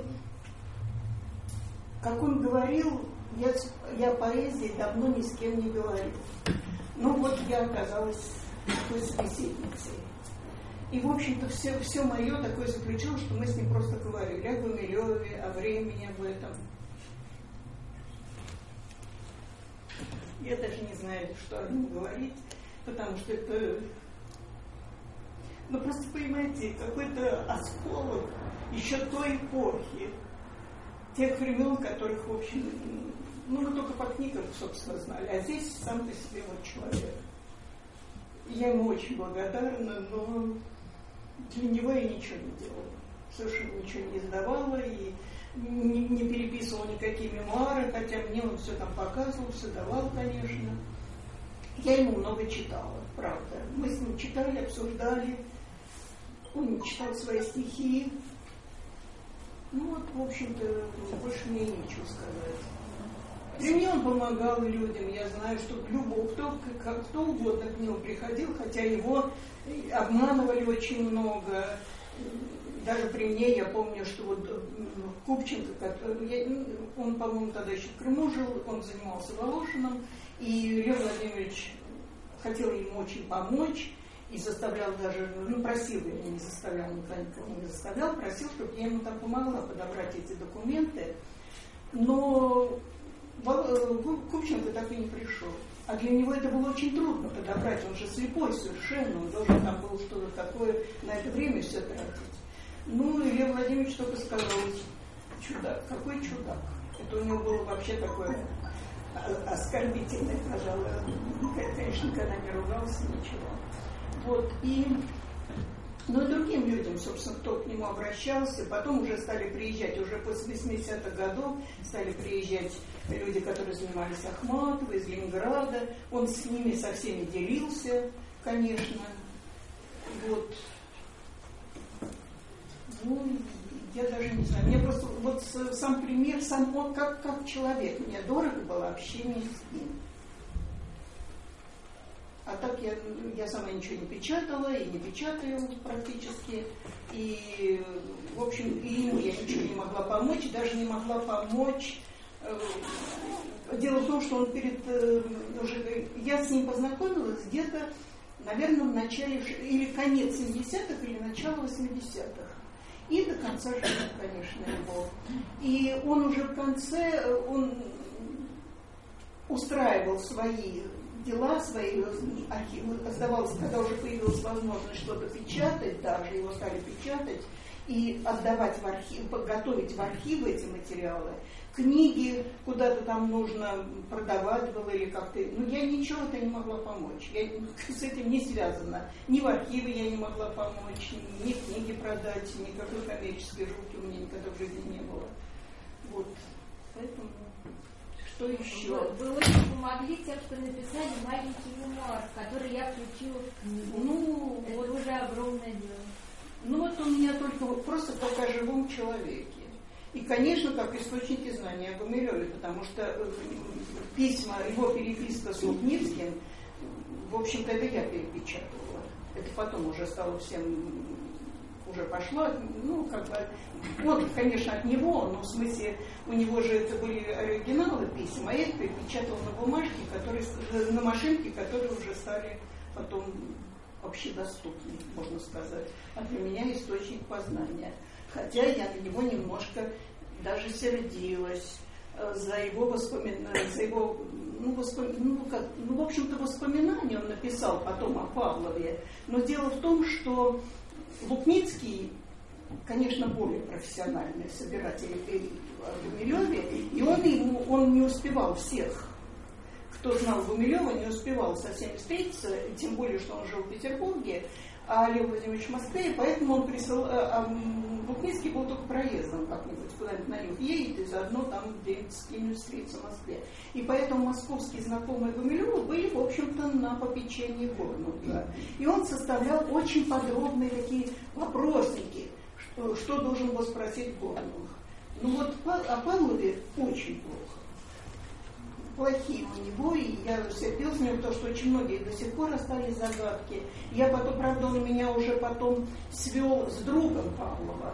как он говорил, я, я поэзии давно ни с кем не говорил. Ну, вот я оказалась такой собеседницей. И, в общем-то, все, все мое такое заключилось, что мы с ним просто говорили о Гумилеве, о времени, об этом. Я даже не знаю, что о нем говорить, потому что это... Ну, просто, понимаете, какой-то осколок еще той эпохи, тех времен, которых, в общем, ну, мы только по книгам, собственно, знали, а здесь сам по себе вот человек. Я ему очень благодарна, но для него я ничего не делала. Совершенно ничего не издавала и не, не переписывала никакие мемуары, хотя мне он все там показывал, все давал, конечно. Я ему много читала, правда. Мы с ним читали, обсуждали. Он читал свои стихи. Ну вот, в общем-то, больше мне нечего сказать. При мне он помогал людям. Я знаю, что любой, кто, кто угодно к нему приходил, хотя его обманывали очень много. Даже при мне, я помню, что вот Купченко, он, по-моему, тогда еще в Крыму жил, он занимался Волошиным, и Лев Владимирович хотел ему очень помочь, и заставлял даже, ну, просил, я не заставлял, никого не заставлял, просил, чтобы я ему там помогла подобрать эти документы. Но Купченко так и не пришел. А для него это было очень трудно подобрать, он же слепой совершенно, он должен там был что-то такое на это время все тратить. Ну, и Лев Владимирович только сказал: чудак, какой чудак. Это у него было вообще такое оскорбительное, пожалуй. Конечно, никогда не ругался, ничего. Вот, и, ну, и другим людям, собственно, кто к нему обращался, потом уже стали приезжать, уже после восьмидесятых годов стали приезжать люди, которые занимались Ахматовой, из Ленинграда, он с ними со всеми делился, конечно, вот, ну, я даже не знаю, мне просто, вот сам пример, сам он как, как человек, мне дорого было общение с ним. А так я, я сама ничего не печатала и не печатаю практически. И, в общем, и ему я ничего не могла помочь, даже не могла помочь. Дело в том, что он перед... уже я с ним познакомилась где-то, наверное, в начале... или конец семидесятых, или начало восьмидесятых. И до конца жизни, конечно, его. И он уже в конце, он устраивал свои дела свои, архивы, оставалось, когда уже появилась возможность что-то печатать, даже его стали печатать, и отдавать в архив, подготовить в архивы эти материалы. Книги куда-то там нужно продавать было или как-то. Но я ничего это не могла помочь. Я с этим не связана. Ни в архивы я не могла помочь, ни книги продать, никакой коммерческой жути у меня никогда в жизни не было. Вот. Поэтому что еще? Вы, вы очень помогли тем, что написали маленький мемуар, который я включила в книгу. Ну, это вот уже огромное дело. Ну вот у меня только вот просто как о живом человеке. И, конечно, как источники знаний о Гумилеве, потому что письма, его переписка с Лукницким, в общем-то, это я перепечатывала. Это потом уже стало всем, уже пошло, ну, как бы, вот, конечно, от него, но в смысле, у него же это были оригиналы писем, а я их перепечатывала на бумажке, которые, на машинке, которые уже стали потом общедоступны, можно сказать. А для меня источник познания. Хотя я на него немножко даже сердилась э, за его воспоминания, за его, ну, воспом... ну, как, ну, в общем-то, воспоминания он написал потом о Павлове. Но дело в том, что Лукницкий, конечно, более профессиональный собиратель о Гумилеве, и он, ему, он не успевал всех, кто знал Гумилева, не успевал со всеми встретиться, тем более, что он жил в Петербурге, а Лев Владимирович в Москве, и поэтому он присыл, а, а Лукницкий был только проездом как-нибудь куда-нибудь на юг едет, и заодно там где-нибудь с кем-нибудь встретиться в Москве. И поэтому московские знакомые Гумилева были, в общем-то, на попечении Горнуга. И он составлял очень подробные такие вопросники, что, что должен был спросить Горнуг. Ну вот о Павлове очень плохо. Плохие у него, и я сердилась с ним, потому что очень многие до сих пор остались загадки. Я потом, правда, он меня уже потом свел с другом Павлова.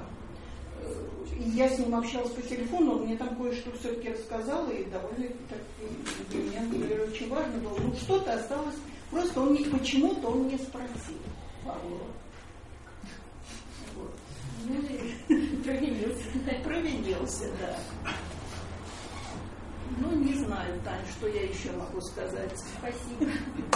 И я с ним общалась по телефону, он мне там кое-что все-таки рассказал, и довольно так, для меня, например, очень важно было. Ну, что-то осталось, просто он не, почему-то он не спросил Павлова. Вот. Ну, провинился. Провинился, да. Ну, не знаю, Тань, что я еще могу сказать. Спасибо.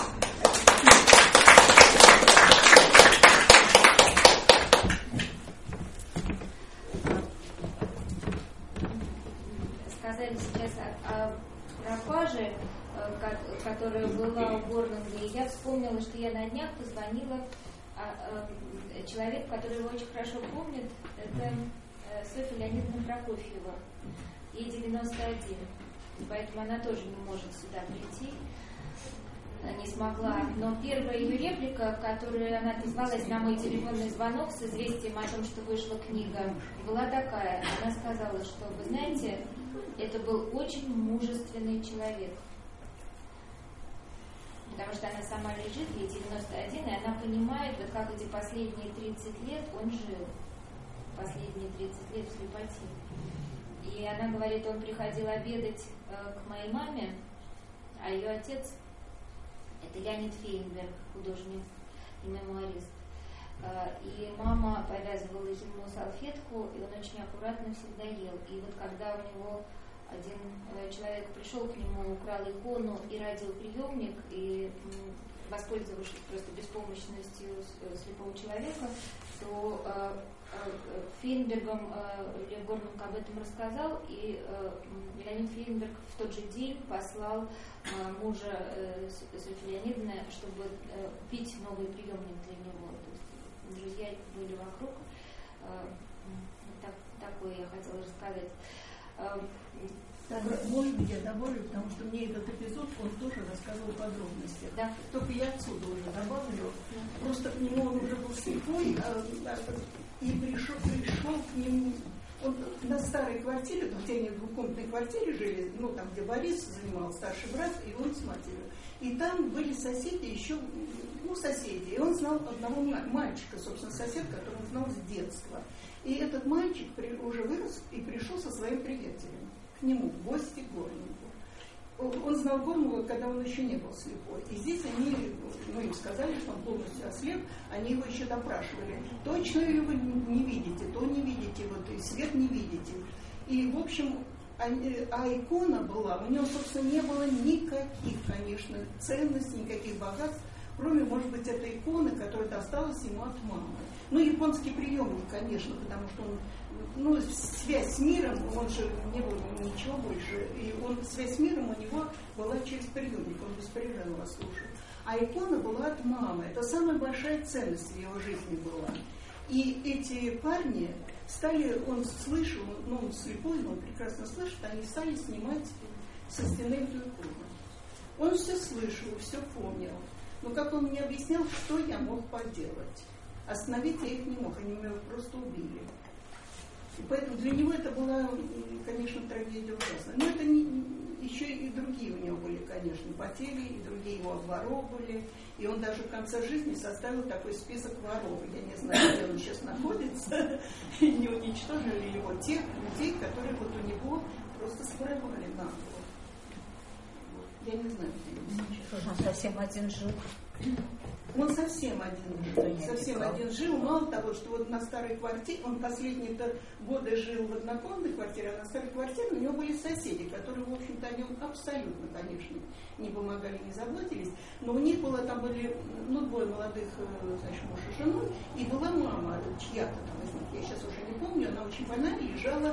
Сказали сейчас о, о пропаже, которая была у Горнунга, и я вспомнила, что я на днях позвонила а, а, человеку, который его очень хорошо помнит, это Софья Леонидовна Прокофьева, ей девяносто один. Поэтому она тоже не может сюда прийти, не смогла. Но первая ее реплика, которую она отозвалась на мой телефонный звонок с известием о том, что вышла книга, была такая. Она сказала, что, вы знаете, это был очень мужественный человек. Потому что она сама лежит, ей девяносто один, и она понимает, вот как эти последние тридцать лет он жил. Последние тридцать лет в слепоте. И она говорит, он приходил обедать э, к моей маме, а ее отец, это Леонид Фейнберг, художник и мемуарист. Э, и мама повязывала ему салфетку, и он очень аккуратно всегда ел. И вот когда у него один э, человек пришел к нему, украл икону и родил приемник, и м, воспользовавшись просто беспомощностью слепого человека, то э, Фейнбергом Лев Горнунг об этом рассказал, и Леонид Фейнберг в тот же день послал мужа Софьи Леонидовны, чтобы купить новый приемник для него. То есть друзья были вокруг. Так, такое я хотела рассказать. Так, может быть, я добавлю, потому что мне этот эпизод, он тоже рассказывал подробности. Да. Только я отсюда уже добавлю. Просто к нему он уже был слепой, а, и пришел, пришел к нему. Он на старой квартире, где они в двухкомнатной квартире жили, ну, там, где Борис занимал, старший брат, и он с матерью. И там были соседи еще, ну, соседи. И он знал одного мальчика, собственно, сосед, которого он знал с детства. И этот мальчик при, уже вырос и пришел со своим приятелем к нему в гости к Горнугу. Он знал Горнуга, когда он еще не был слепой. И здесь они, ну, им сказали, что он полностью ослеп, они его еще допрашивали. Точно ли вы не видите, то не видите, вот и свет не видите. И, в общем, А, а икона была, у него, собственно, не было никаких, конечно, ценностей, никаких богатств, кроме, может быть, этой иконы, которая досталась ему от мамы. Ну, японский приемник, конечно, потому что он, ну, связь с миром, он же не было ничего больше, и он, связь с миром у него была через приемник, он беспрерывно его слушал. А икона была от мамы, это самая большая ценность в его жизни была. И эти парни стали, он слышал, ну, он слепой, он прекрасно слышит, они стали снимать со стены эту икону. Он все слышал, все помнил. Но как он мне объяснял, что я мог поделать. Остановить я их не мог, они меня просто убили. И поэтому для него это была, конечно, трагедия ужасная. Но это не, еще и другие у него были, конечно, потери, и другие его обворовывали. И он даже в конце жизни составил такой список воров. Я не знаю, где он сейчас находится. Не уничтожили его тех людей, которые вот у него просто своровали нагло. Я не знаю, где он сейчас. Он совсем один жил. Он совсем один жил. Совсем один жил. Мало того, что вот на старой квартире, он последние-то годы жил в однокомнатной квартире, а на старой квартире у него были соседи, которые, в общем-то, о нем абсолютно, конечно, не помогали, не заботились. Но у них было, там были, ну, двое молодых, значит, муж и жену, и была мама чья-то там из них, я сейчас уже не помню, она очень больная, лежала,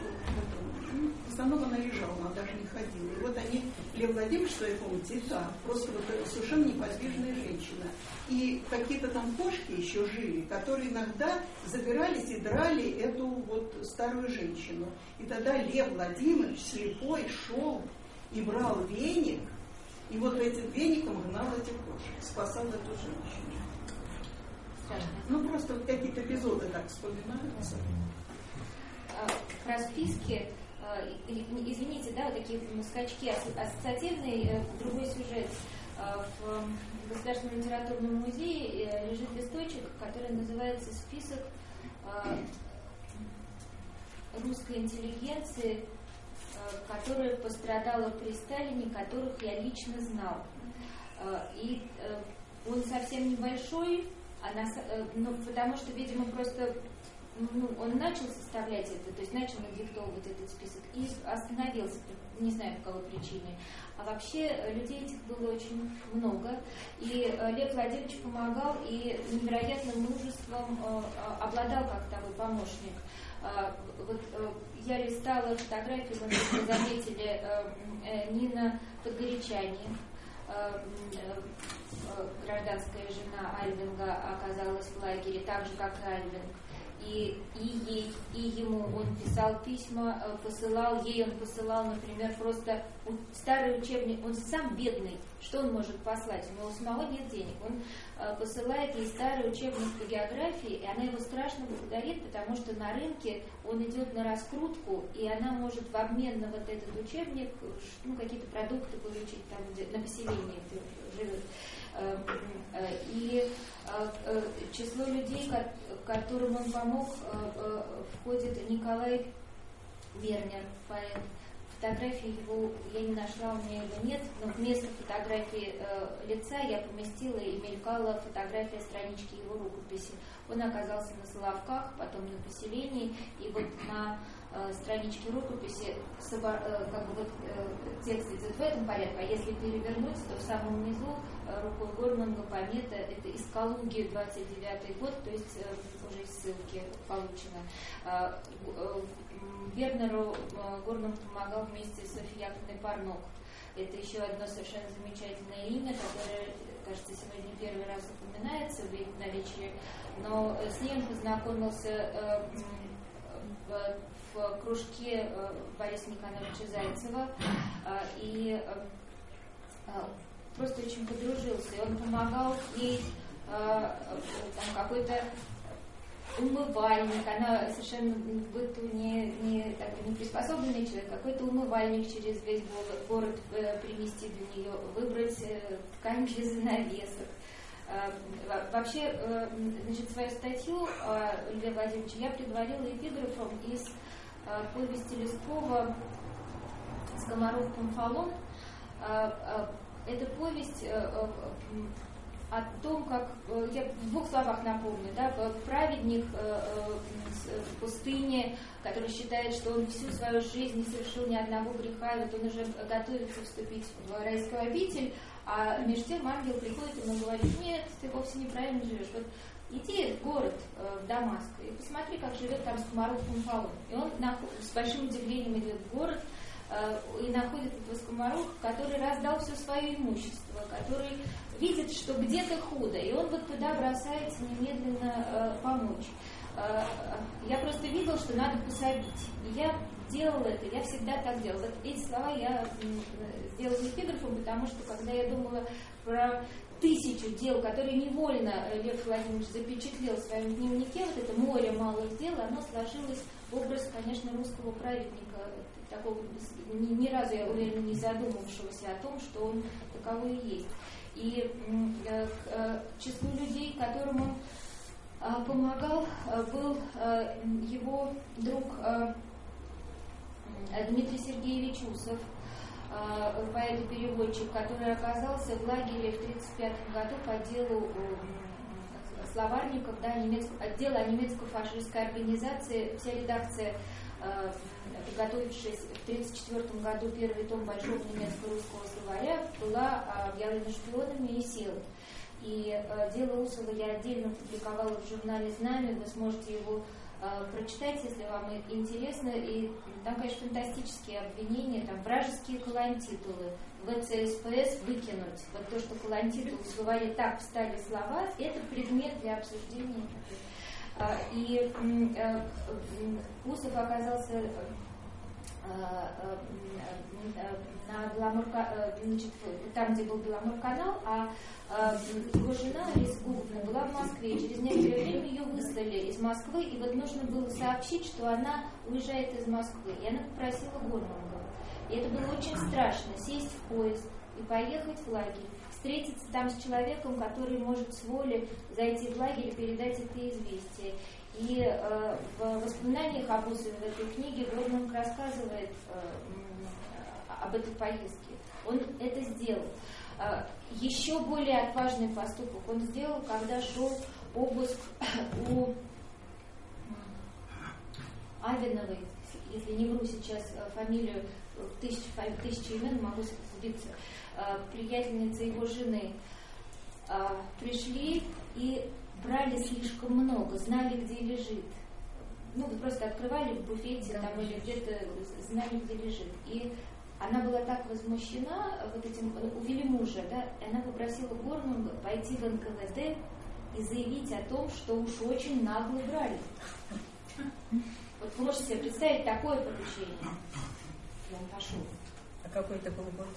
в основном она лежала, она даже не ходила. И вот они, Лев Владимирович в своей комнате, да, просто вот совершенно неподвижная женщина. И какие-то там кошки еще жили, которые иногда забирались и драли эту вот старую женщину. И тогда Лев Владимирович слепой шел и брал веник, и вот этим веником гнал этих кошек, спасал эту женщину. Ну, просто вот какие-то эпизоды так вспоминаются. Про списки, извините, да, вот такие скачки ассоциативные, другой сюжет. В Государственном литературном музее лежит листочек, который называется «Список русской интеллигенции, которая пострадала при Сталине, которых я лично знал». И он совсем небольшой, она, ну, потому что, видимо, просто ну, он начал составлять это, то есть начал надиктовывать этот список и остановился, не знаю по какой причине. А вообще людей этих было очень много, и Лев Владимирович помогал и невероятным мужеством обладал как такой помощник. Вот я листала фотографии, вот вы заметили, Нина Подгорячанин, гражданская жена Альвинга, оказалась в лагере, так же, как и Альвинг. И, и ей, и ему он писал письма, посылал, ей он посылал, например, просто старый учебник, он сам бедный, что он может послать? У него самого нет денег. Он э, посылает ей старый учебник по географии, и она его страшно благодарит, потому что на рынке он идет на раскрутку, и она может в обмен на вот этот учебник ну, какие-то продукты получить там, где на поселении живет. И число людей, которым он помог, входит Николай Вернер, поэт. Фотографии его я не нашла, у меня его нет, но вместо фотографии лица я поместила и мелькала фотография странички его рукописи. Он оказался на Соловках, потом на поселении, и вот на страничке рукописи как бы вот текст идет в этом порядке, а если перевернуть, то в самом низу рукой Горманга помета это из Калуги двадцать девятый год, то есть уже из ссылки получено. Вернеру Горманг помогал вместе с Софьей Яковлевной Парнок. Это еще одно совершенно замечательное имя, которое, кажется, сегодня первый раз упоминается в их наличии, но с ним познакомился в в кружке Бориса Никоноровича Зайцева и просто очень подружился. И он помогал ей там, какой-то умывальник, она совершенно в быту не, не, не приспособленный человек, какой-то умывальник через весь город принести для нее, выбрать ткань для занавесок. Вообще, значит, свою статью Льва Владимировича я предварила эпиграфом из повести Лескова «Скоморох Памфалон». Эта повесть о том, как, я в двух словах напомню, да, праведник в пустыне, который считает, что он всю свою жизнь не совершил ни одного греха, и вот он уже готовится вступить в райскую обитель, а между тем ангел приходит и ему говорит: нет, ты вовсе неправильно живешь. Вот иди в город, в Дамаск, и посмотри, как живет там скоморох Фаон. И он с большим удивлением идет в город и находит этого скомороха, который раздал все свое имущество, который видит, что где-то худо, и он вот туда бросается немедленно помочь. Я просто видел, что надо посадить. И я делала это, я всегда так делала. Вот эти слова я сделала эпиграфом, потому что когда я думала про тысячу дел, которые невольно Лев Владимирович запечатлел в своем дневнике, вот это море малых дел, оно сложилось в образ, конечно, русского праведника, такого ни, ни разу, я уверена, не задумавшегося о том, что он таковой и есть. И э, э, к числу людей, которым он э, помогал, э, был э, его друг э, Дмитрий Сергеевич Усов, э, поэт и переводчик, который оказался в лагере в тысяча девятьсот тридцать пятом году по делу э, словарников, да, немецкого, отдела немецко-фашистской организации. Вся редакция, э, готовившись в тридцать четвёртом году первый том большого немецко-русского словаря, была объявлена шпионами и села. И э, дело Усова я отдельно публиковала в журнале «Знамя». Вы сможете его э, прочитать, если вам интересно. И там, конечно, фантастические обвинения, там вражеские колонтитулы, ВЦСПС выкинуть. Вот то, что колонтитул в словаре так встали слова, это предмет для обсуждения. И Усов оказался на Беломорка, значит, там, где был Беломорканал, а его жена Лиза Гуговна была в Москве. Через некоторое время ее выслали из Москвы, и вот нужно было сообщить, что она уезжает из Москвы. И она попросила Гормунга. И это было очень страшно, сесть в поезд и поехать в лагерь, встретиться там с человеком, который может с воли зайти в лагерь и передать это известие. И э, в воспоминаниях об Усове в этой книге Гормунг рассказывает э, об этой поездке. Он это сделал. Э, еще более отважный поступок он сделал, когда шел обыск у Авиновой, если не вру сейчас фамилию, тысячи, тысячи имен, могу сбиться, приятельницы его жены, пришли и брали слишком много, знали, где лежит. Ну, просто открывали в буфете там, или где-то, знали, где лежит. И она была так возмущена вот этим, увели мужа, да, и она попросила Гормунга пойти в эн ка вэ дэ и заявить о том, что уж очень нагло брали. Вот вы можете себе представить такое поручение. И он пошел. А какой это был год?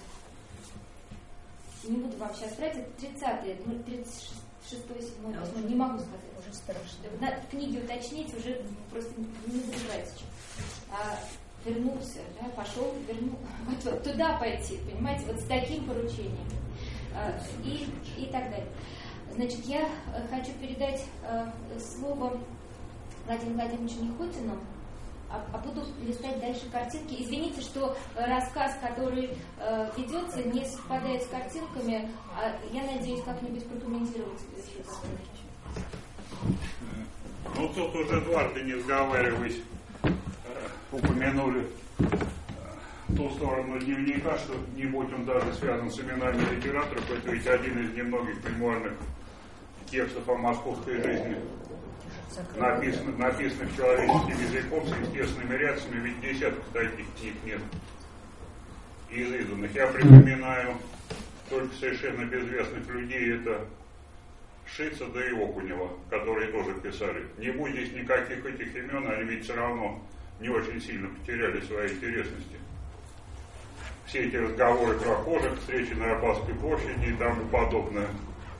Не буду вам сейчас брать, это тридцатые, ну, тридцать шестой, седьмой, восьмой, не могу сказать. Уже страшно. Надо в книге уточнить, уже просто не забывать сейчас. А, вернулся, да, пошел, вернул, вот, туда пойти, понимаете, вот с таким поручением. А, и, и так далее. Значит, я хочу передать а, слово Владимиру Владимировичу Никотину, а, а буду листать дальше картинки. Извините, что рассказ, который э, ведется, не совпадает с картинками. А я надеюсь как-нибудь прокомментировать еще. Ну, тут уже дважды, не сговариваясь, э, упомянули э, ту сторону дневника, что не будь он даже связан с именами литераторов, это ведь один из немногих мемуарных текстов о московской жизни, написанных, написанных человеческим языком с естественными реакциями, ведь десятков таких книг нет из изданных. Я припоминаю только совершенно безвестных людей, это Шица да и Окунева, которые тоже писали. Не будь здесь никаких этих имен, они ведь все равно не очень сильно потеряли своей интересности. Все эти разговоры прохожих, встречи на Арбатской площади и тому подобное.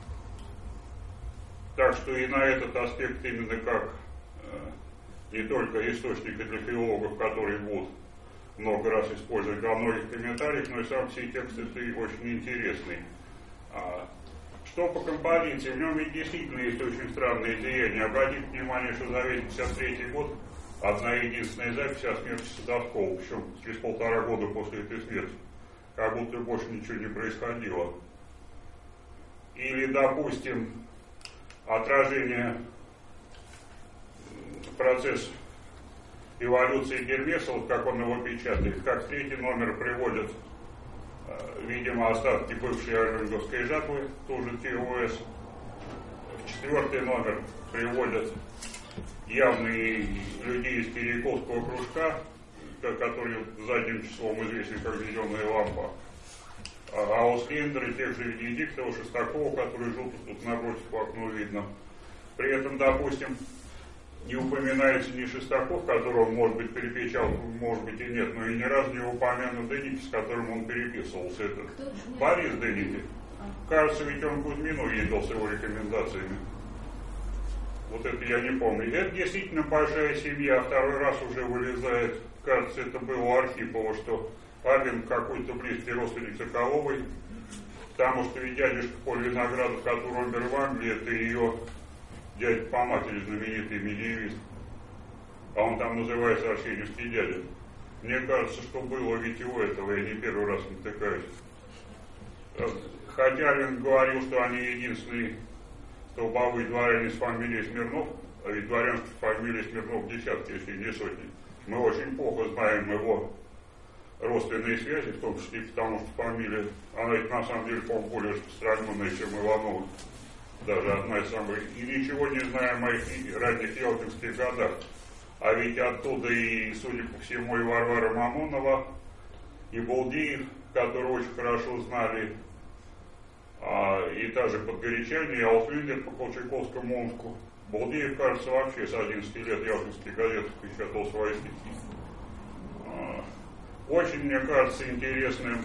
Так что и на этот аспект именно как э, не только источника для филологов, которые будут много раз использовать во многих комментариях, но и сам все тексты очень интересный. А, что по композиции? В нем ведь действительно есть очень странные деяния. Обратите внимание, что за весь пятьдесят третий год одна единственная запись о смерти Садовского, причем через полтора года после этой смерти. Как будто больше ничего не происходило. или, допустим, отражение процесса эволюции Гермеса, вот как он его печатает, как в третий номер приводят, видимо, остатки бывшей Арлинговской жатвы, тоже ТОС. В четвертый номер приводят явные людей из Кирияковского кружка, который задним числом известен как «Зеленая лампа», а Ауслендеры, тех же Венедиктова, Шестакова, который жил тут напротив, по окну видно. При этом, допустим, не упоминается ни Шестаков, которого, может быть, перепечал, может быть, и нет, но и ни разу не упомянут Деники, с которым он переписывался. Это Борис Деники. Кажется, ведь он Кузьмину ездил с его рекомендациями. Вот это я не помню. Это действительно большая семья, второй раз уже вылезает. Кажется, это было у Архипова, что Арлин какой-то близкий родственник Соколовой, потому что ведь дядюшка Поль Виноградов, который умер в Англии, это ее дядя по матери, знаменитый медиевист. А он там называется Арсеньевский дядя. Мне кажется, что было ведь и у этого, я не первый раз натыкаюсь. Хотя Арлин говорил, что они единственные столбовые дворяне с фамилией Смирнов, а ведь дворянских фамилий Смирнов десятки, если не сотни. Мы очень плохо знаем его родственные связи, в том числе потому, что фамилия, она ведь на самом деле, по-моему, более распространенная, чем Иванова, даже одна из самых. И ничего не знаем о их ранних ялтинских годах. А ведь оттуда и, судя по всему, и Варвара Мамонова, и Балдеев, которые очень хорошо знали, а, и та же подгорячане, и Ауслендер по Колчаковскому Омску. Балдеев, кажется, вообще с одиннадцати лет в ялтинских газетах печатал свои стихи. А, очень, мне кажется, интересным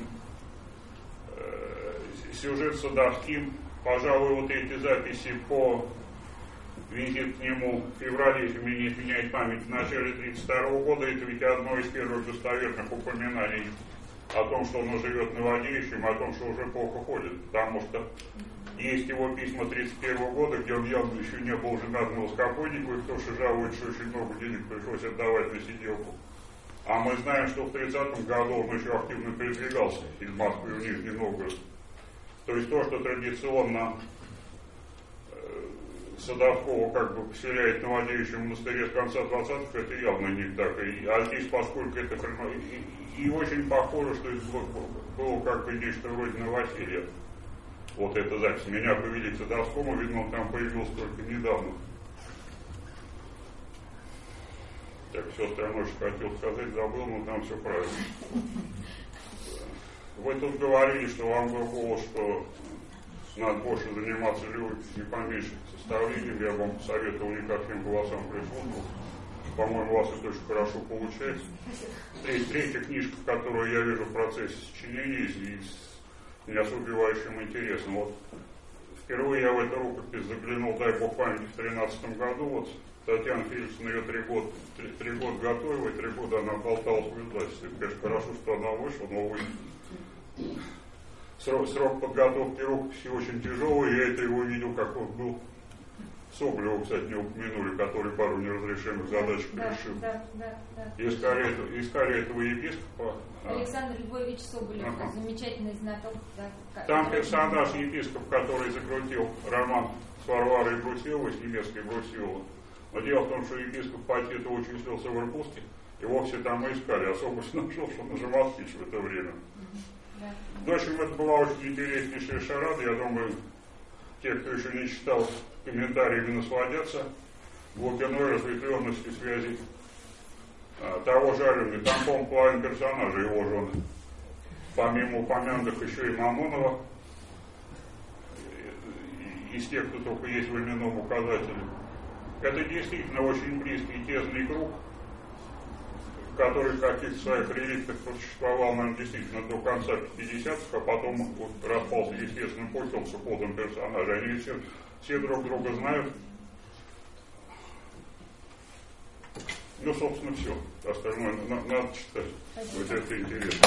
э, сюжет Садовским. Пожалуй, вот эти записи по визит к нему в феврале, если мне не изменяет память, в начале тридцать второго года, это ведь одно из первых достоверных упоминаний о том, что он живет новодеющим, о том, что уже плохо ходит. Потому что есть его письма тридцать первого года, где он явно еще не был женат на воскопойнику, и кто же жалует, что очень много денег пришлось отдавать на сиделку. А мы знаем, что в тридцатом году он еще активно передвигался из Москвы в Нижний Новгород. То есть то, что традиционно э, Садовского как бы поселяет в новодеющем монастыре с конца двадцатых, это явно не так. И, а здесь, поскольку это и, и очень похоже, что это было, было как бы нечто вроде новоселья. Вот эта запись. Меня повели к Садовскому, видно, он там появился только недавно. Так, все остальное, что хотел сказать, забыл, но там все правильно. Вы тут говорили, что вам был голос, что надо больше заниматься живописью, поменьше составлением. Я вам посоветовал не ко всем голосам прислушиваться. По-моему, у вас это очень хорошо получается. Третья, третья книжка, которую я вижу в процессе сочинения, и с неосубивающим интересом. Вот впервые я в эту рукопись заглянул, дай бог памяти, в тринадцатом году. Вот Татьяна Феликсовна ее три года, три, три года готовила, и три года она болталась в издательстве. Конечно, хорошо, что она вышла, но вы... Срок, срок подготовки рукописи очень тяжелый, я это его видел, как он был. Соболева, кстати, не упомянули, который пару неразрешимых задачек да, решил. Да, да, да. Искали, это, искали этого епископа. Александр Львович Соболев, ага. Замечательный знаток. Да, там персонаж епископ, который закрутил роман с Варварой Брусиловой, с немецкой Брусиловой. Но дело в том, что епископ по титулу учился в Иркутске, и вовсе там и искали. Особо нашел, что нажимал спич в это время. Да. В общем, это была очень интереснейшая шарада. Я думаю, те, кто еще не читал, комментариями насладятся глубиной, разветвленностью связи а, того же Арлина. Там, по-моему, половина персонажа его жены. Помимо упомянутых еще и Мамонова, из тех, кто только есть в временном указателе. Это действительно очень близкий тесный круг, который в каких-то своих реликтах просуществовал, наверное, действительно до конца пятидесятых, а потом вот распался естественным путем с уходом персонажей. Они все, все друг друга знают. Ну, собственно, все. Остальное на, надо читать. Вот это интересно.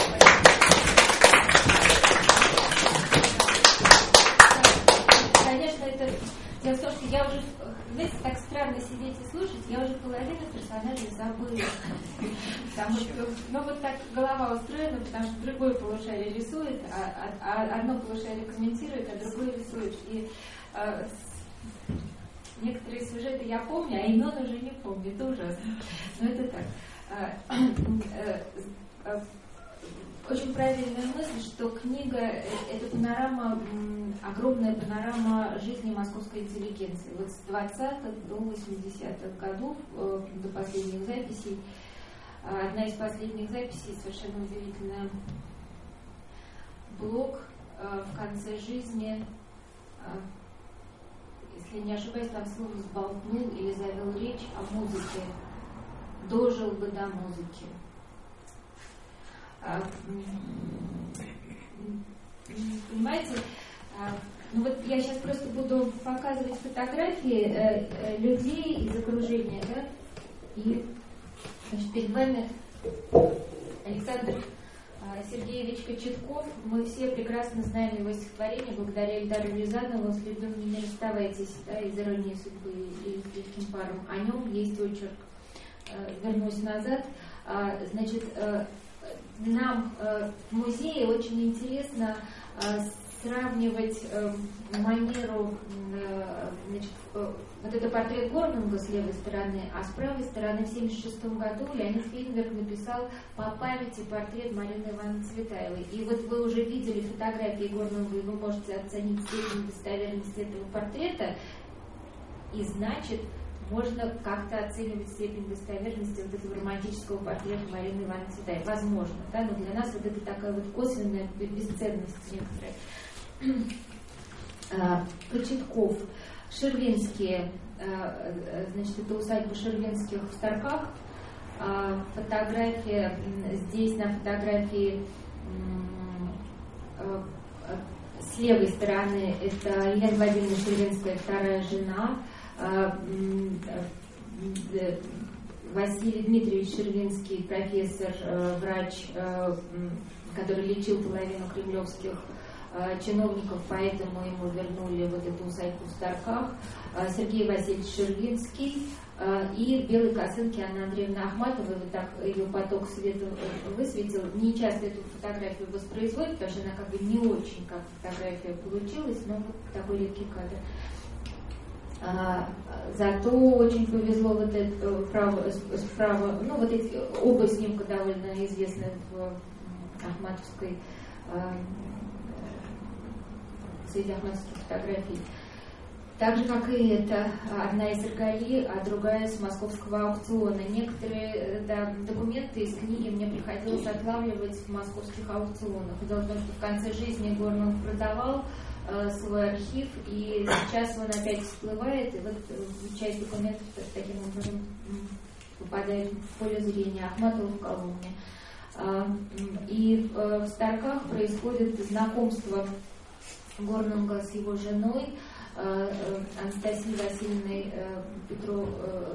Конечно, это... Дело в том, что я уже, знаете, так странно сидеть и слушать, я уже половину персонажей забыла. Потому что, ну вот так голова устроена, потому что другое полушарие рисует, а, а одно полушарие комментирует, а другое рисует. И а, некоторые сюжеты я помню, а имен уже не помню, это ужасно. Но это так. А, а, а, Очень правильная мысль, что книга – это панорама, огромная панорама жизни московской интеллигенции. Вот с двадцатых до восьмидесятых годов, до последних записей. Одна из последних записей, совершенно удивительная, Блок в конце жизни, если не ошибаюсь, там слово «сболтнул» или завел речь о музыке. Дожил бы до музыки. Понимаете, ну вот я сейчас просто буду показывать фотографии э, э, людей из окружения, да, и значит, перед вами Александр э, Сергеевич Кочетков. Мы все прекрасно знаем его стихотворение благодаря Эльдару Рязанову «С любимыми не расставайтесь», да, из «Иронии судьбы» и «С легким паром». О нем есть очерк. Э, вернусь назад. А, значит, э, нам э, в музее очень интересно э, сравнивать э, манеру, э, значит, э, вот это портрет Горнунга с левой стороны, а с правой стороны в семьдесят шестом году Леонид Фейнберг написал по памяти портрет Марины Ивановны Цветаевой. И вот вы уже видели фотографии Горнунга, и вы можете оценить степень достоверности этого портрета, и значит, можно как-то оценивать степень достоверности вот этого романтического портрета Марины Ивановны Цветаевой. Возможно, да, но для нас вот это такая вот косвенная бесценность некоторая. Кочетков. Шервинские, значит, это усадьба Шервинских в Старках. Фотография, здесь на фотографии с левой стороны это Елена Владимировна Шервинская, вторая жена. Василий Дмитриевич Шервинский, профессор, врач, который лечил половину кремлевских чиновников, поэтому ему вернули вот эту усадьбу в Старках. Сергей Васильевич Шервинский и в белой косынке Анна Андреевна Ахматова. Вот так ее поток света высветил. Не часто эту фотографию воспроизводят, потому что она как бы не очень как фотография получилась, но вот такой редкий кадр. А, зато очень повезло вот это право, справа, ну вот эти оба снимка довольно известны в Ахматовской, а, среди ахматовских фотографий. Так же, как и это, одна из Иргали, а другая с московского аукциона. Некоторые да, документы из книги мне приходилось отлавливать в московских аукционах. Дело в том, что в конце жизни Горнунг продавал свой архив, и сейчас он опять всплывает, и вот часть документов таким образом попадает в поле зрения Ахматова в Коломне. И в Старках происходит знакомство Горнунга с его женой Анастасией Васильевной Петро,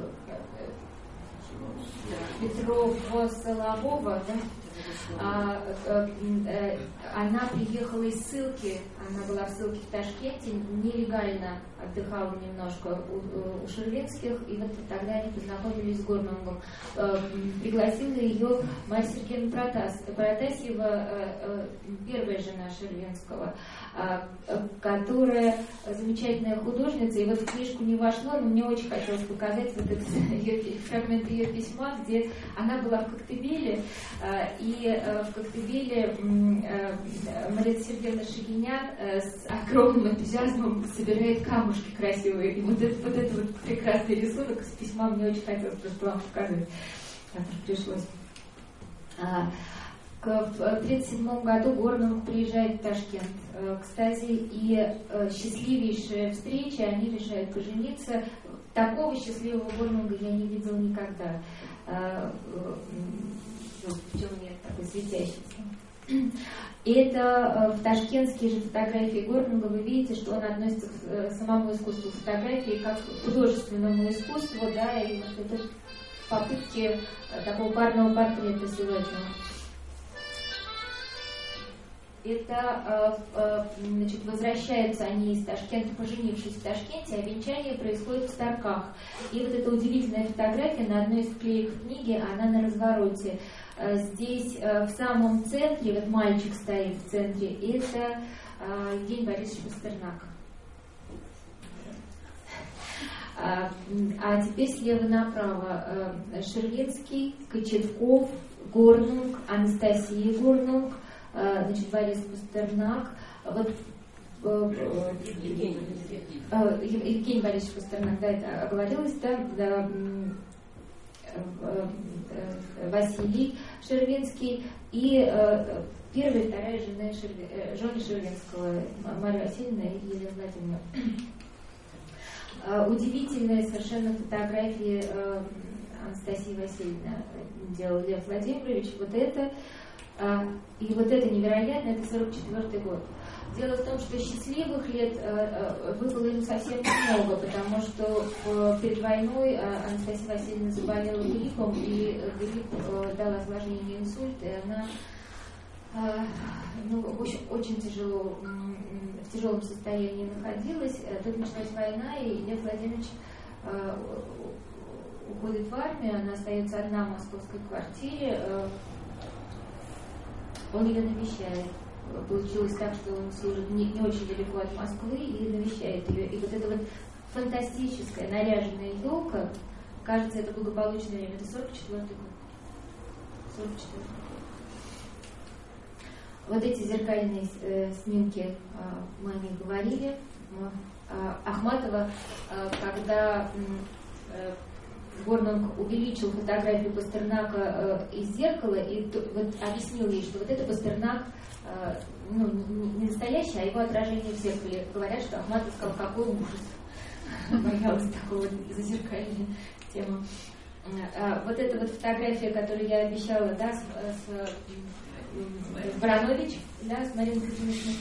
Петрова-Солового, да? А, а, а, она приехала из ссылки, она была в ссылке в Ташкенте, нелегально отдыхала немножко у, у Шервинских, и вот тогда они познакомились с Горнунгом. А, пригласила ее Марья Сергеевна Протас, Протасьева, а, а, первая жена Шервинского, а, а, которая замечательная художница, и вот в книжку не вошло, но мне очень хотелось показать вот этот ее, фрагмент ее письма, где она была в Коктебеле, а, и а, в Коктебеле а, Мария Сергеевна Шагинян а, с огромным энтузиазмом собирает камушки красивые, и вот этот вот, это вот прекрасный рисунок с письма мне очень хотелось просто вам показать, как пришлось. А, В тысяча девятьсот тридцать седьмом году Горнунг приезжает в Ташкент. Кстати, и счастливейшая встреча, они решают пожениться. Такого счастливого Горнунга я не видела никогда. В чем нет такой светящийся. Это в ташкентские же фотографии Горнунга вы видите, что он относится к самому искусству фотографии как к художественному искусству, да, и вот это попытки такого парного портрета силуэтного. это, значит, возвращаются они из Ташкента, поженившись в Ташкенте, а венчание происходит в Старках. И вот эта удивительная фотография на одной из вклеек в книге, она на развороте. Здесь в самом центре, вот мальчик стоит в центре, это Евгений Борисович Пастернак. А теперь слева направо Шервинский, Кочетков, Горнунг, Анастасия Горнунг, значит, Борис Пастернак, вот, Евгений, Евгений Борисович Пастернак, да, это оговорилось, да, да, Василий Шервинский и первая и вторая жены Шерви, жены Шервинского, Мария Васильевна и Елена Владимировна. Удивительные совершенно фотографии Анастасии Васильевны делал Лев Владимирович. Вот это и вот это невероятно, это сорок четвёртый год. Дело в том, что счастливых лет выпало ему совсем немного, потому что перед войной Анастасия Васильевна заболела гриппом, и грипп дал осложнение инсульта, и она ну, очень, очень тяжело, в тяжелом состоянии находилась. Тут началась война, и Лев Владимирович э, уходит в армию, она остается одна в московской квартире, э, он ее навещает. Получилось так, что он служит не, не очень далеко от Москвы и навещает ее. И вот эта вот фантастическая наряженная елка, кажется, это благополучное время, это сорок четвёртый год. сорок четвёртый год. Вот эти зеркальные э, снимки э, мы о них говорили. Э, Ахматова, э, когда э, Горнунг увеличил фотографию Пастернака э, из зеркала и то, вот, объяснил ей, что вот это Пастернак э, ну, не настоящий, а его отражение в зеркале. Говорят, что Ахматова сказал, какой ужас. Боялась такого зазеркальной темы. Э, вот эта вот фотография, которую я обещала, да, с, с Баранович, да, с Мариной Казимировной.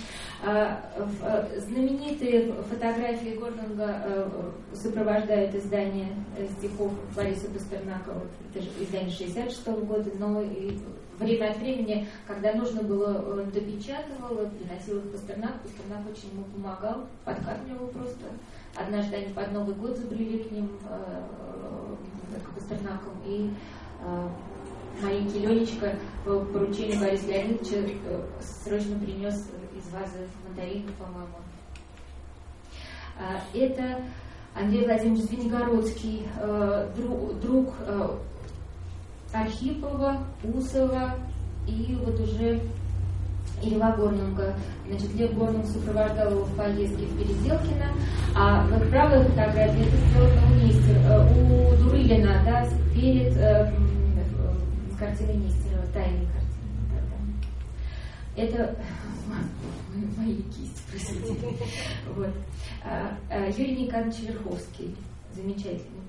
Знаменитые фотографии Горнунга сопровождают издание стихов Бориса Пастернака, вот, это же издание шестьдесят шестого года, но и время от времени, когда нужно было, он допечатывал, приносил их Пастернак, Пастернак очень ему помогал, подкармливал просто. Однажды они под Новый год забрели к ним, к Пастернакам, и маленький Ленечка по поручению Бориса Леонидовича срочно принес из вазы мандаринку, по-моему. Это Андрей Владимирович Звенигородский, друг, друг Архипова, Усова и вот уже и Льва Горнунга. Значит, Лев Горнунг сопровождал его в поездке в Переделкино, а вот правая фотография это сделана у Нестерова, у Дурылина, да, перед картины Нестерова, тайные картины. Это мои кисти, простите. Вот. Юрий Николаевич Верховский, замечательный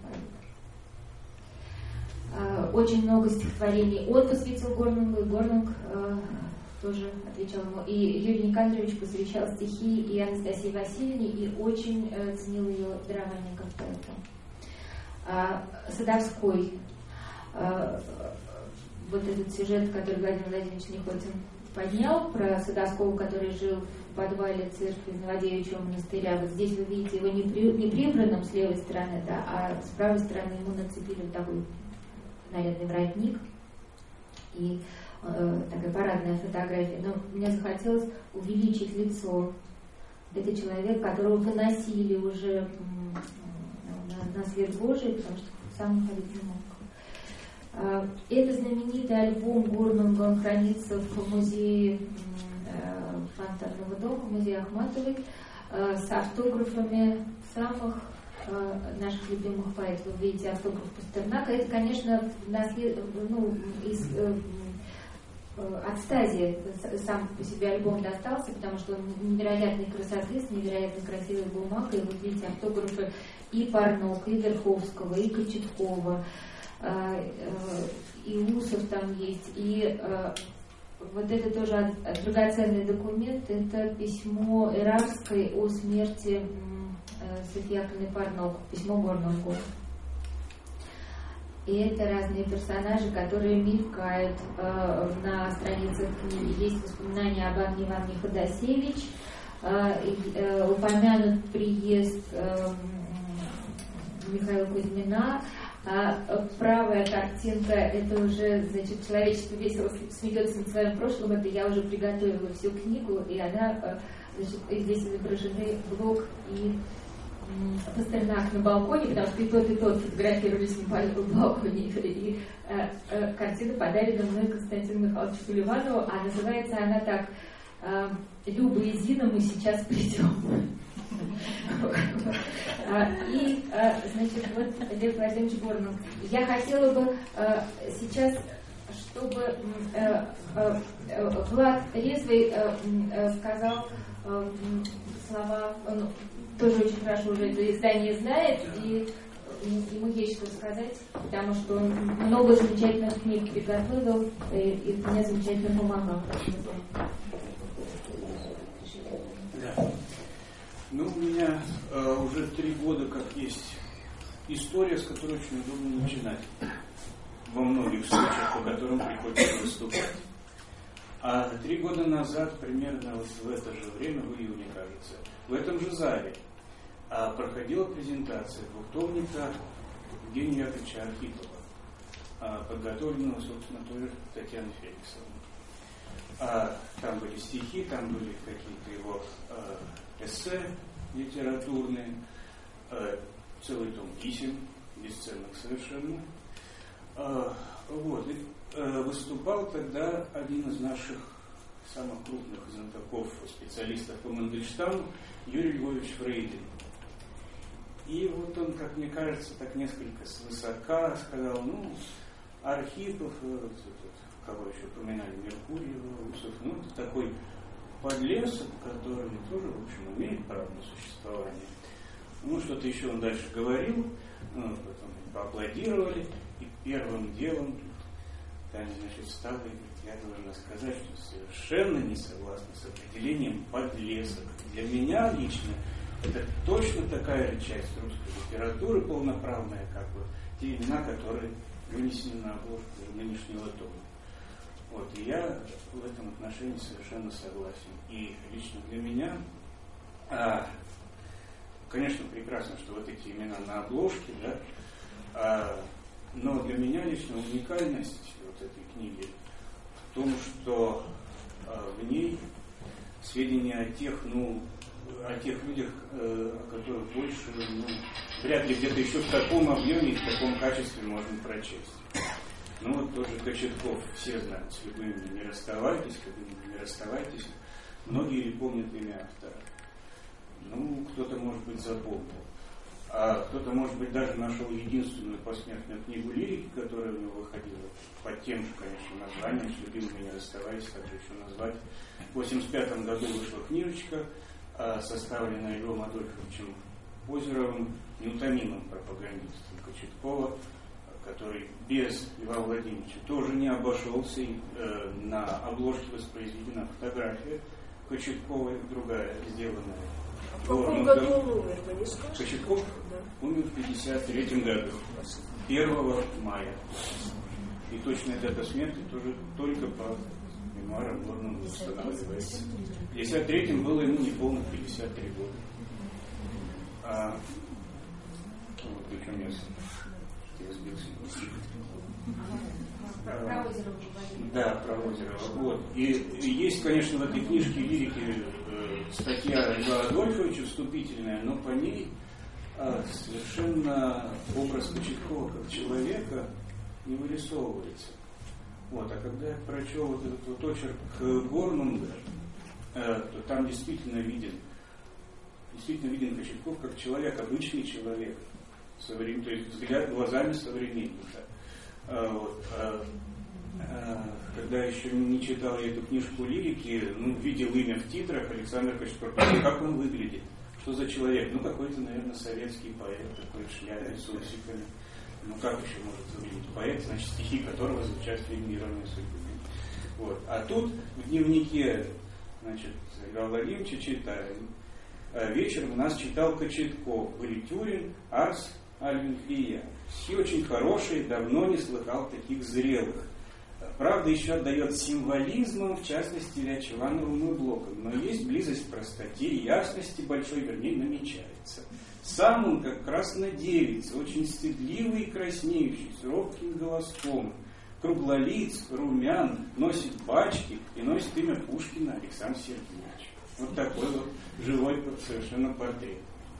поэт. Очень много стихотворений он посвятил Горнунгу, и Горнунг тоже отвечал ему. И Юрий Никандрович посвящал стихи и Анастасии Васильевне, и очень ценил ее дарование как поэта. Садовской. Вот этот сюжет, который Владимир Владимирович Нехотин поднял, про Садовского, который жил в подвале церкви Новодевичьего монастыря. Вот здесь вы видите его не, при, не прибранным с левой стороны, да, а с правой стороны ему нацепили вот такой нарядный воротник. И э, такая парадная фотография. Но мне захотелось увеличить лицо. Это человек, которого выносили уже э, на, на свет Божий, потому что сам ходить не мог. Это знаменитый альбом Горнунга, он хранится в музее Фонтанного дома, в музее Ахматовой, с автографами самых наших любимых поэтов. Вы видите автограф Пастернака. Это, конечно, наслед... ну, из... от Стази сам по себе альбом достался, потому что он невероятной красоты, с невероятно красивой бумагой. Вы видите автографы и Парнока, и Верховского, и Кочеткова, и Усов там есть, и вот это тоже драгоценный документ, это письмо Эравской о смерти Софьи Яковлевны Парнок, письмо Горнунгу. И это разные персонажи, которые мелькают э, на страницах книги. Есть воспоминания об Анне Ивановне Ходосевич, э, э, упомянут приезд э, Михаила Кузьмина. А правая картинка, это уже, значит, человечество весело смеется над своим прошлым, это я уже приготовила всю книгу, и она, значит, здесь изображены Блок и Пастернак на балконе, потому что и тот, и тот фотографировались на балконе, и э, э, картина подарена мной Константину Михайловичу Селиванову, а называется она так: э, «Люба и Зина, мы сейчас придем». И, значит, вот Лев Владимирович Горнов. Я хотела бы сейчас, чтобы Влад Резвый сказал слова, ну, тоже очень хорошо уже это издание знает, и ему есть что сказать, потому что он много замечательных книг приготовил и мне замечательно помогал. Да. Ну, у меня э, уже три года как есть история, с которой очень удобно начинать. Во многих случаях, по которым приходится выступать. А три года назад, примерно вот в это же время, в июне, кажется, в этом же зале а, проходила презентация двухтомника Евгения Яковлевича Архипова, а, подготовленного, собственно, тоже Татьяной Феликсовной. А, там были стихи, там были какие-то его а, эссе литературные, э, целый том писем, бесценных совершенно. Э, вот. И, э, выступал тогда один из наших самых крупных знатоков, специалистов по Мандельштаму, Юрий Львович Фрейдин. И вот он, как мне кажется, так несколько свысока сказал: ну, Архипов, вот, кого еще упоминали, Меркурий, Русов, ну, это такой подлесок, который тоже, в общем, имеет право на существование. Ну, что-то еще он дальше говорил, ну, потом поаплодировали, и первым делом Таня, значит, встала и говорит: я должна сказать, что совершенно не согласна с определением подлесок. Для меня лично это точно такая же часть русской литературы полноправная, как бы те имена, которые вынесены на обложку нынешнего тома. Вот, и я в этом отношении совершенно согласен. И лично для меня, а, конечно, прекрасно, что вот эти имена на обложке, да, а, но для меня лично уникальность вот этой книги в том, что а, в ней сведения о тех, ну, о тех людях, э, о которых больше, ну, вряд ли где-то еще в таком объеме и в таком качестве можно прочесть. Ну вот тоже Кочетков, все знают, с любыми не расставайтесь, с любыми не расставайтесь. Многие помнят имя автора. Ну, кто-то, может быть, запомнил. А кто-то, может быть, даже нашел единственную посмертную книгу лирики, которая у него выходила под тем же, конечно, названием, с любимыми не расставайтесь, также еще назвать. В восемьдесят пятом году вышла книжечка, составленная Львом Адольфовичем Озеровым, неутомимым пропагандистом Кочеткова, который без Льва Владимировича тоже не обошелся. И, э, на обложке воспроизведена фотография Кочеткова, другая, сделанная. В каком году он умер, вы не скажете? Кочетков да. умер в пятьдесят третьем году, первого мая. И точная дата смерти тоже только по мемуарам Горнова устанавливается. В пятьдесят третьем было ему неполных пятьдесят три года. А, вот причем я разбился. Про Озерова. Да, про Озерова. Вот. И, и есть, конечно, в этой книжке лирики э, статья Льва Адольфовича вступительная, но по ней э, совершенно образ Кочеткова как человека не вырисовывается. Вот. А когда я прочел вот этот вот очерк Горнунга, э, то там действительно виден, действительно виден Кочетков как человек, обычный человек, современ... то есть взгляд глазами современника. А, вот, а, а, когда еще не читал я эту книжку лирики, ну, видел имя в титрах Александр Кочетков, как он выглядит, что за человек, ну, какой-то, наверное, советский поэт, такой в шляпе с усиками. Ну, как еще может выглядеть поэт, значит, стихи которого звучат в фильме «Ирония судьбы». Вот. А тут в дневнике, значит, Льва Владимировича читаем: вечером у нас читал Кочетков, были Тюрин, Арс, Альвин и я. Стихи очень хорошие, давно не слыхал таких зрелых. Правда, еще отдает символизмом, в частности, Илья Чевановым и Блоком. Но есть близость к простоте и ясности большой, вернее, намечается. Сам он, как краснодевица, очень стыдливый и краснеющий, с робким голоском, круглолиц, румян, носит бачки и носит имя Пушкина Александр Сергеевич. Вот такой вот живой совершенно портрет.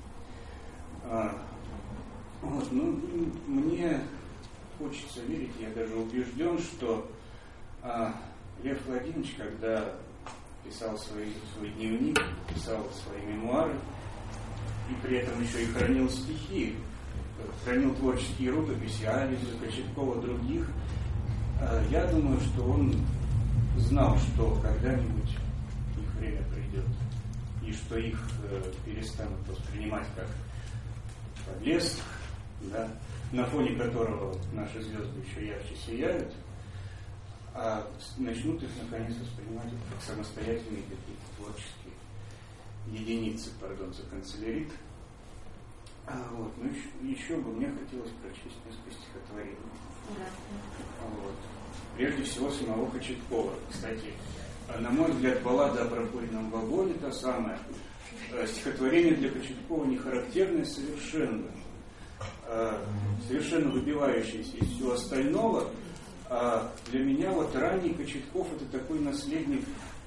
А, вот, ну, мне хочется верить, я даже убежден, что а, Лев Владимирович, когда писал свой, свой дневник, писал свои мемуары, и при этом еще и хранил стихи, хранил творческие рукописи Ализы, Кочеткова, других, а, я думаю, что он знал, что когда-нибудь их время придет, и что их э, перестанут воспринимать как подлецов, да, на фоне которого наши звезды еще ярче сияют, а начнут их наконец воспринимать как самостоятельные какие-то творческие единицы, пардон за канцелярит. А, вот, ну еще, еще бы мне хотелось прочесть несколько стихотворений. Вот. Прежде всего самого Кочеткова. Кстати, на мой взгляд, баллада о прокуренном вагоне та самая. Стихотворение для Кочеткова не характерное совершенно. Совершенно выбивающееся из всего остального. А для меня вот ранний Кочетков — это такой наследник,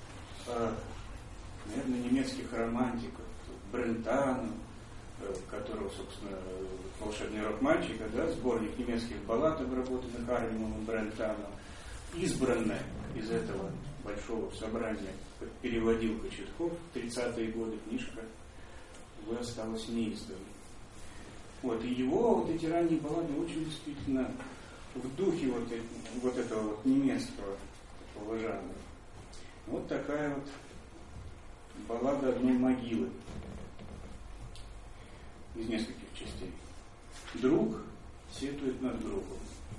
наверное, немецких романтиков. Брентана, которого, собственно, «Волшебный рок мальчика», да, сборник немецких баллад, обработанных Армином и Брентаном, избранная из этого большого собрания, как переводил Кочетков в тридцатые годы, книжка, увы, осталась неизданной. Вот, и его вот эти ранние баллады очень действительно в духе вот, вот этого вот немецкого такого жанра. Вот такая вот баллада одной могилы из нескольких частей. Друг сетует над другом.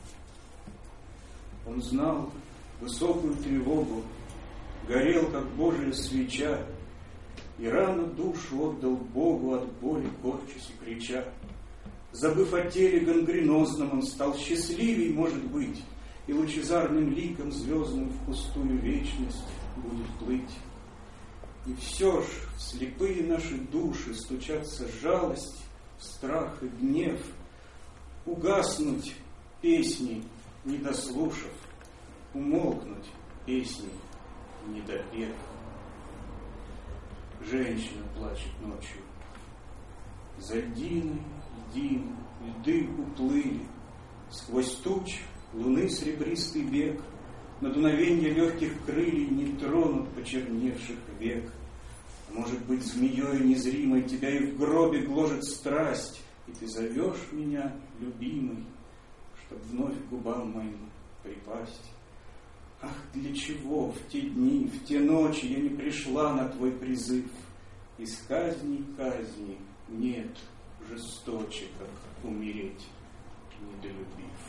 Он знал высокую тревогу, горел, как Божия свеча, и рано душу отдал Богу от боли, корчась и крича. Забыв о теле гангренозном, он стал счастливей, может быть, и лучезарным ликом звездным в пустую вечность будет плыть. И все ж в слепые наши души стучатся жалость, страх и гнев, угаснуть песни, не дослушав, умолкнуть песни, не допев. Женщина плачет ночью. За льдиной, льдины, льды уплыли, сквозь туч луны серебристый бег, на дуновенье легких крыльев не тронут почерневших век. Может быть, змеей незримой тебя и в гробе гложет страсть, и ты зовешь меня, любимый, чтоб вновь к губам моим припасть. Ах, для чего в те дни, в те ночи я не пришла на твой призыв? Из казни казни нет жесточе, как умереть, недолюбив.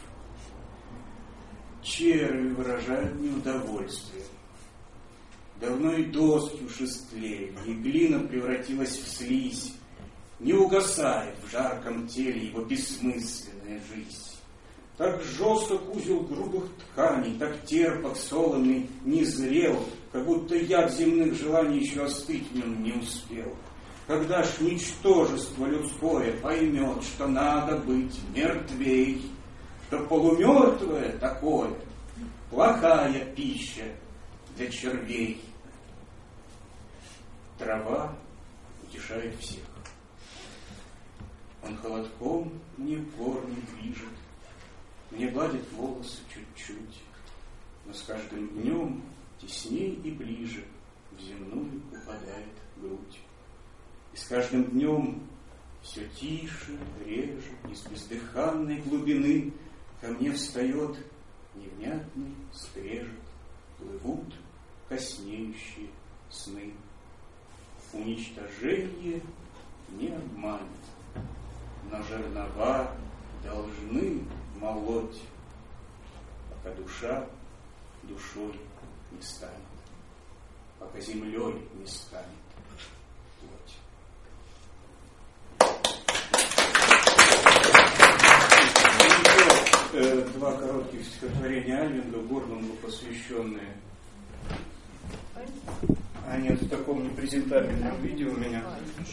Черви выражают неудовольствие. Давно и доски уж истлели, и глина превратилась в слизь. Не угасает в жарком теле его бессмысленная жизнь. Так жесток узел грубых тканей, так терпок солоный не зрел, как будто яд земных желаний еще остыть в нем не успел. Когда ж ничтожество людское поймет, что надо быть мертвей, что полумертвое такое плохая пища для червей. Трава утешает всех. Он холодком мне корни движет, мне гладит волосы чуть-чуть, но с каждым днем тесней и ближе в земную упадает грудь. И с каждым днем все тише, реже, из бездыханной глубины ко мне встает невнятный скрежет, плывут коснеющие сны. Уничтожение не обманет, но жернова должны молоть, пока душа душой не станет, пока землей не станет плоть. два коротких стихотворения Альвинга, Горнунгу посвященные. Они в таком непрезентабельном виде у меня.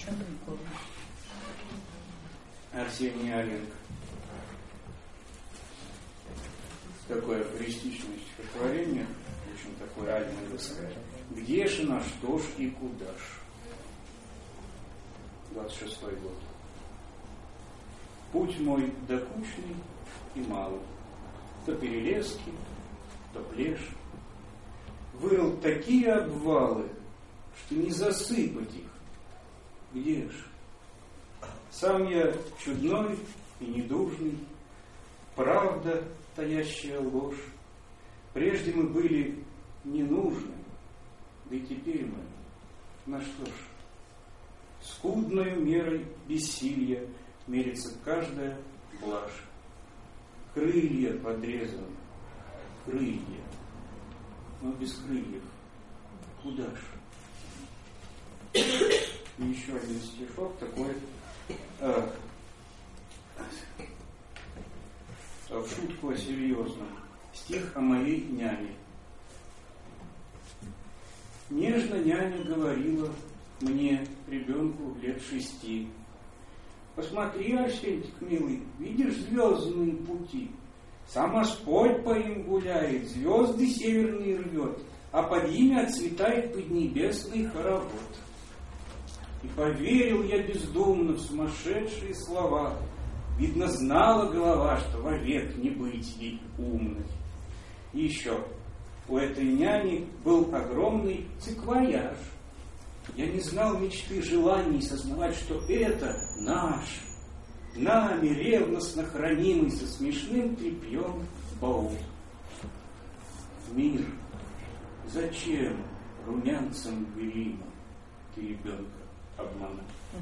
Арсений Альвинг. Такое афористичное стихотворение, очень такое альвинговское. Где ж, на что ж и куда ж? двадцать шестой год. Путь мой докучный и малый, то перелески, то плешь. Вырыл такие обвалы, что не засыпать их. Где ж? Сам я чудной и недужный, правда, таящая ложь. Прежде мы были не нужны, да и теперь мы, на что ж? Скудною мерой бессилья мерится каждая блажь. Крылья подрезаны, крылья, но без крыльев. Куда ж? И еще один стишок такой, а, в шутку о серьезном. Стих о моей няне. Нежно няня говорила мне, ребенку лет шести: посмотри, Арсентик, милый, видишь звездные пути? Сам Господь по им гуляет, звезды северные рвет, а под ими отцветает поднебесный хоровод. И поверил я бездумно в сумасшедшие слова. Видно, знала голова, что вовек не быть ей умной. И еще, у этой няни был огромный циквояж. Я не знал мечты, желаний сознавать, что это наш, нами ревностно хранимый со смешным тряпьем баул. Мир, зачем румянцем грима ты ребенка обманул?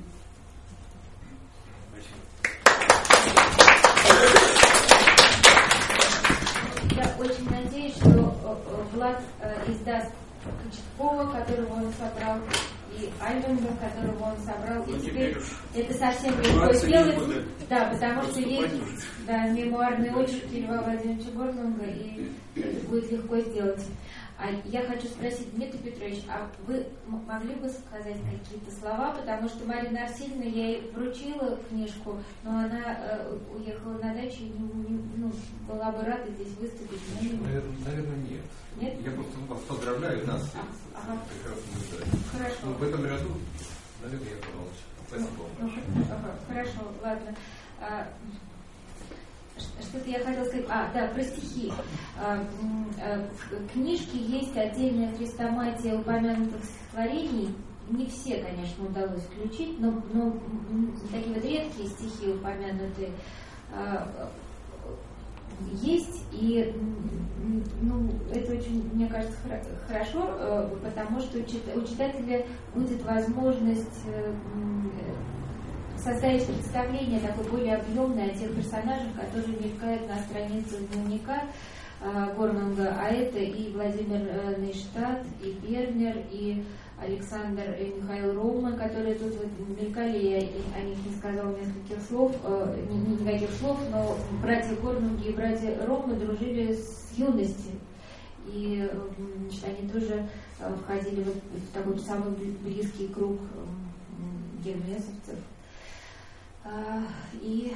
Я очень надеюсь, что Влад издаст Кочеткова, которого он собрал, и Альвинга, которого он собрал. И теперь это совсем легко сделать. Да, потому что есть да, мемуарный очерк Льва Владимировича Горнунга, и это будет легко сделать. А я хочу спросить, Дмитрий Петрович, а вы могли бы сказать какие-то слова, потому что Марина Арсеньевна, я ей вручила книжку, но она э, уехала на дачу и не, не, ну, была бы рада здесь выступить. Наверное, наверное, нет. Нет? Я просто вас поздравляю, нас а, ага. прекрасно издали. Хорошо. Но в этом году, наверное, я помолчу. Спасибо ну, вам. Ну, ага, хорошо, ладно. А, что-то я хотела сказать. А, да, про стихи. А, а, в книжке есть отдельная хрестоматия упомянутых стихотворений. Не все, конечно, удалось включить, но, но такие вот редкие стихи упомянутые а, есть. И ну, это очень, мне кажется, хорошо, потому что у читателя будет возможность составить представление такое более объемное о тех персонажах, которые мелькают на страницах дневника э, Горнунга, а это и Владимир э, Нейштадт, и Бернер, и Александр и Михаил Роман, которые тут вот мелькали, я о них не сказала нескольких слов, э, ни, никаких слов, но братья Горнунги и братья Ромы дружили с юности. И значит, они тоже э, входили вот в такой самый близкий круг э, гермесовцев. А, и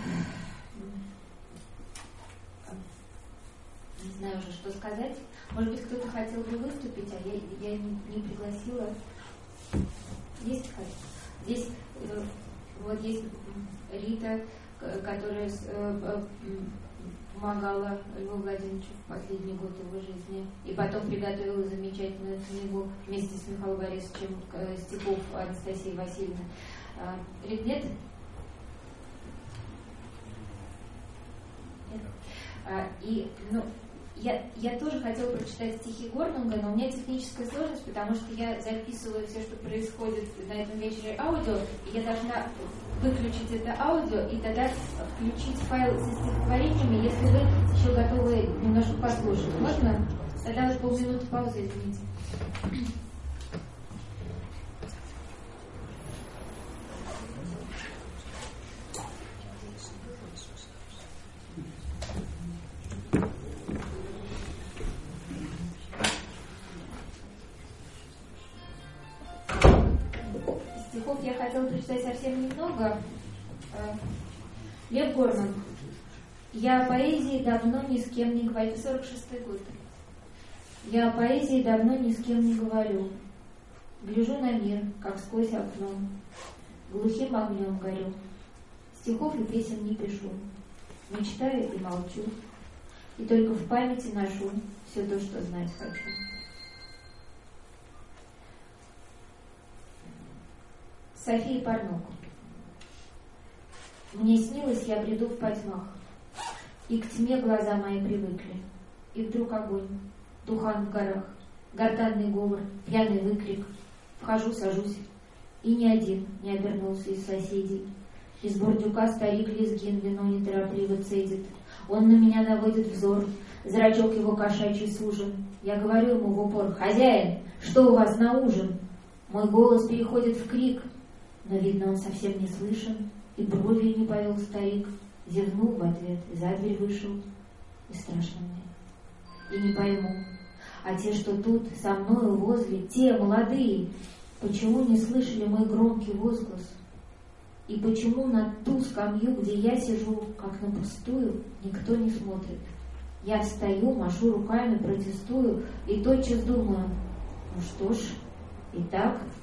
не знаю уже, что сказать. Может быть, кто-то хотел бы выступить, а я, я не, не пригласила. Есть хоть? Здесь э, вот есть Рита, которая э, помогала Льву Владимировичу в последний год его жизни. И потом приготовила замечательную книгу вместе с Михаилом Борисовичем стихов Анастасии Васильевны. А, Рит, нет? А, и, ну, я, я тоже хотела прочитать стихи Горнунга, но у меня техническая сложность, потому что я записываю все, что происходит на этом вечере аудио, и я должна выключить это аудио и тогда включить файл со стихотворениями, если вы еще готовы немножко послушать. Можно? Тогда вот полминуты паузы, извините. я хотела прочитать совсем немного. Лев Горман. Я о поэзии давно ни с кем не говорю. Это сорок шестой год. Я о поэзии давно ни с кем не говорю. Гляжу на мир, как сквозь окно. Глухим огнем горю. Стихов и песен не пишу. Мечтаю и молчу. И только в памяти ношу все то, что знать хочу. София Парнок. Мне снилось, я бреду в потьмах, и к тьме глаза мои привыкли. И вдруг огонь, тухан в горах, гортанный говор, пьяный выкрик. Вхожу, сажусь, и ни один не обернулся из соседей. Из бурдюка старик Лезгин вино неторопливо цедит. Он на меня наводит взор, зрачок его кошачий сужен. Я говорю ему в упор: «Хозяин, что у вас на ужин?» Мой голос переходит в крик, но, видно, он совсем не слышен, и брови не повел старик. Зевнул в ответ, и за дверь вышел. И страшно мне, и не пойму, а те, что тут, со мною возле, те, молодые, почему не слышали мой громкий возглас? И почему на ту скамью, где я сижу, как на пустую, никто не смотрит? Я встаю, машу руками, протестую, и тотчас думаю: ну что ж, и так,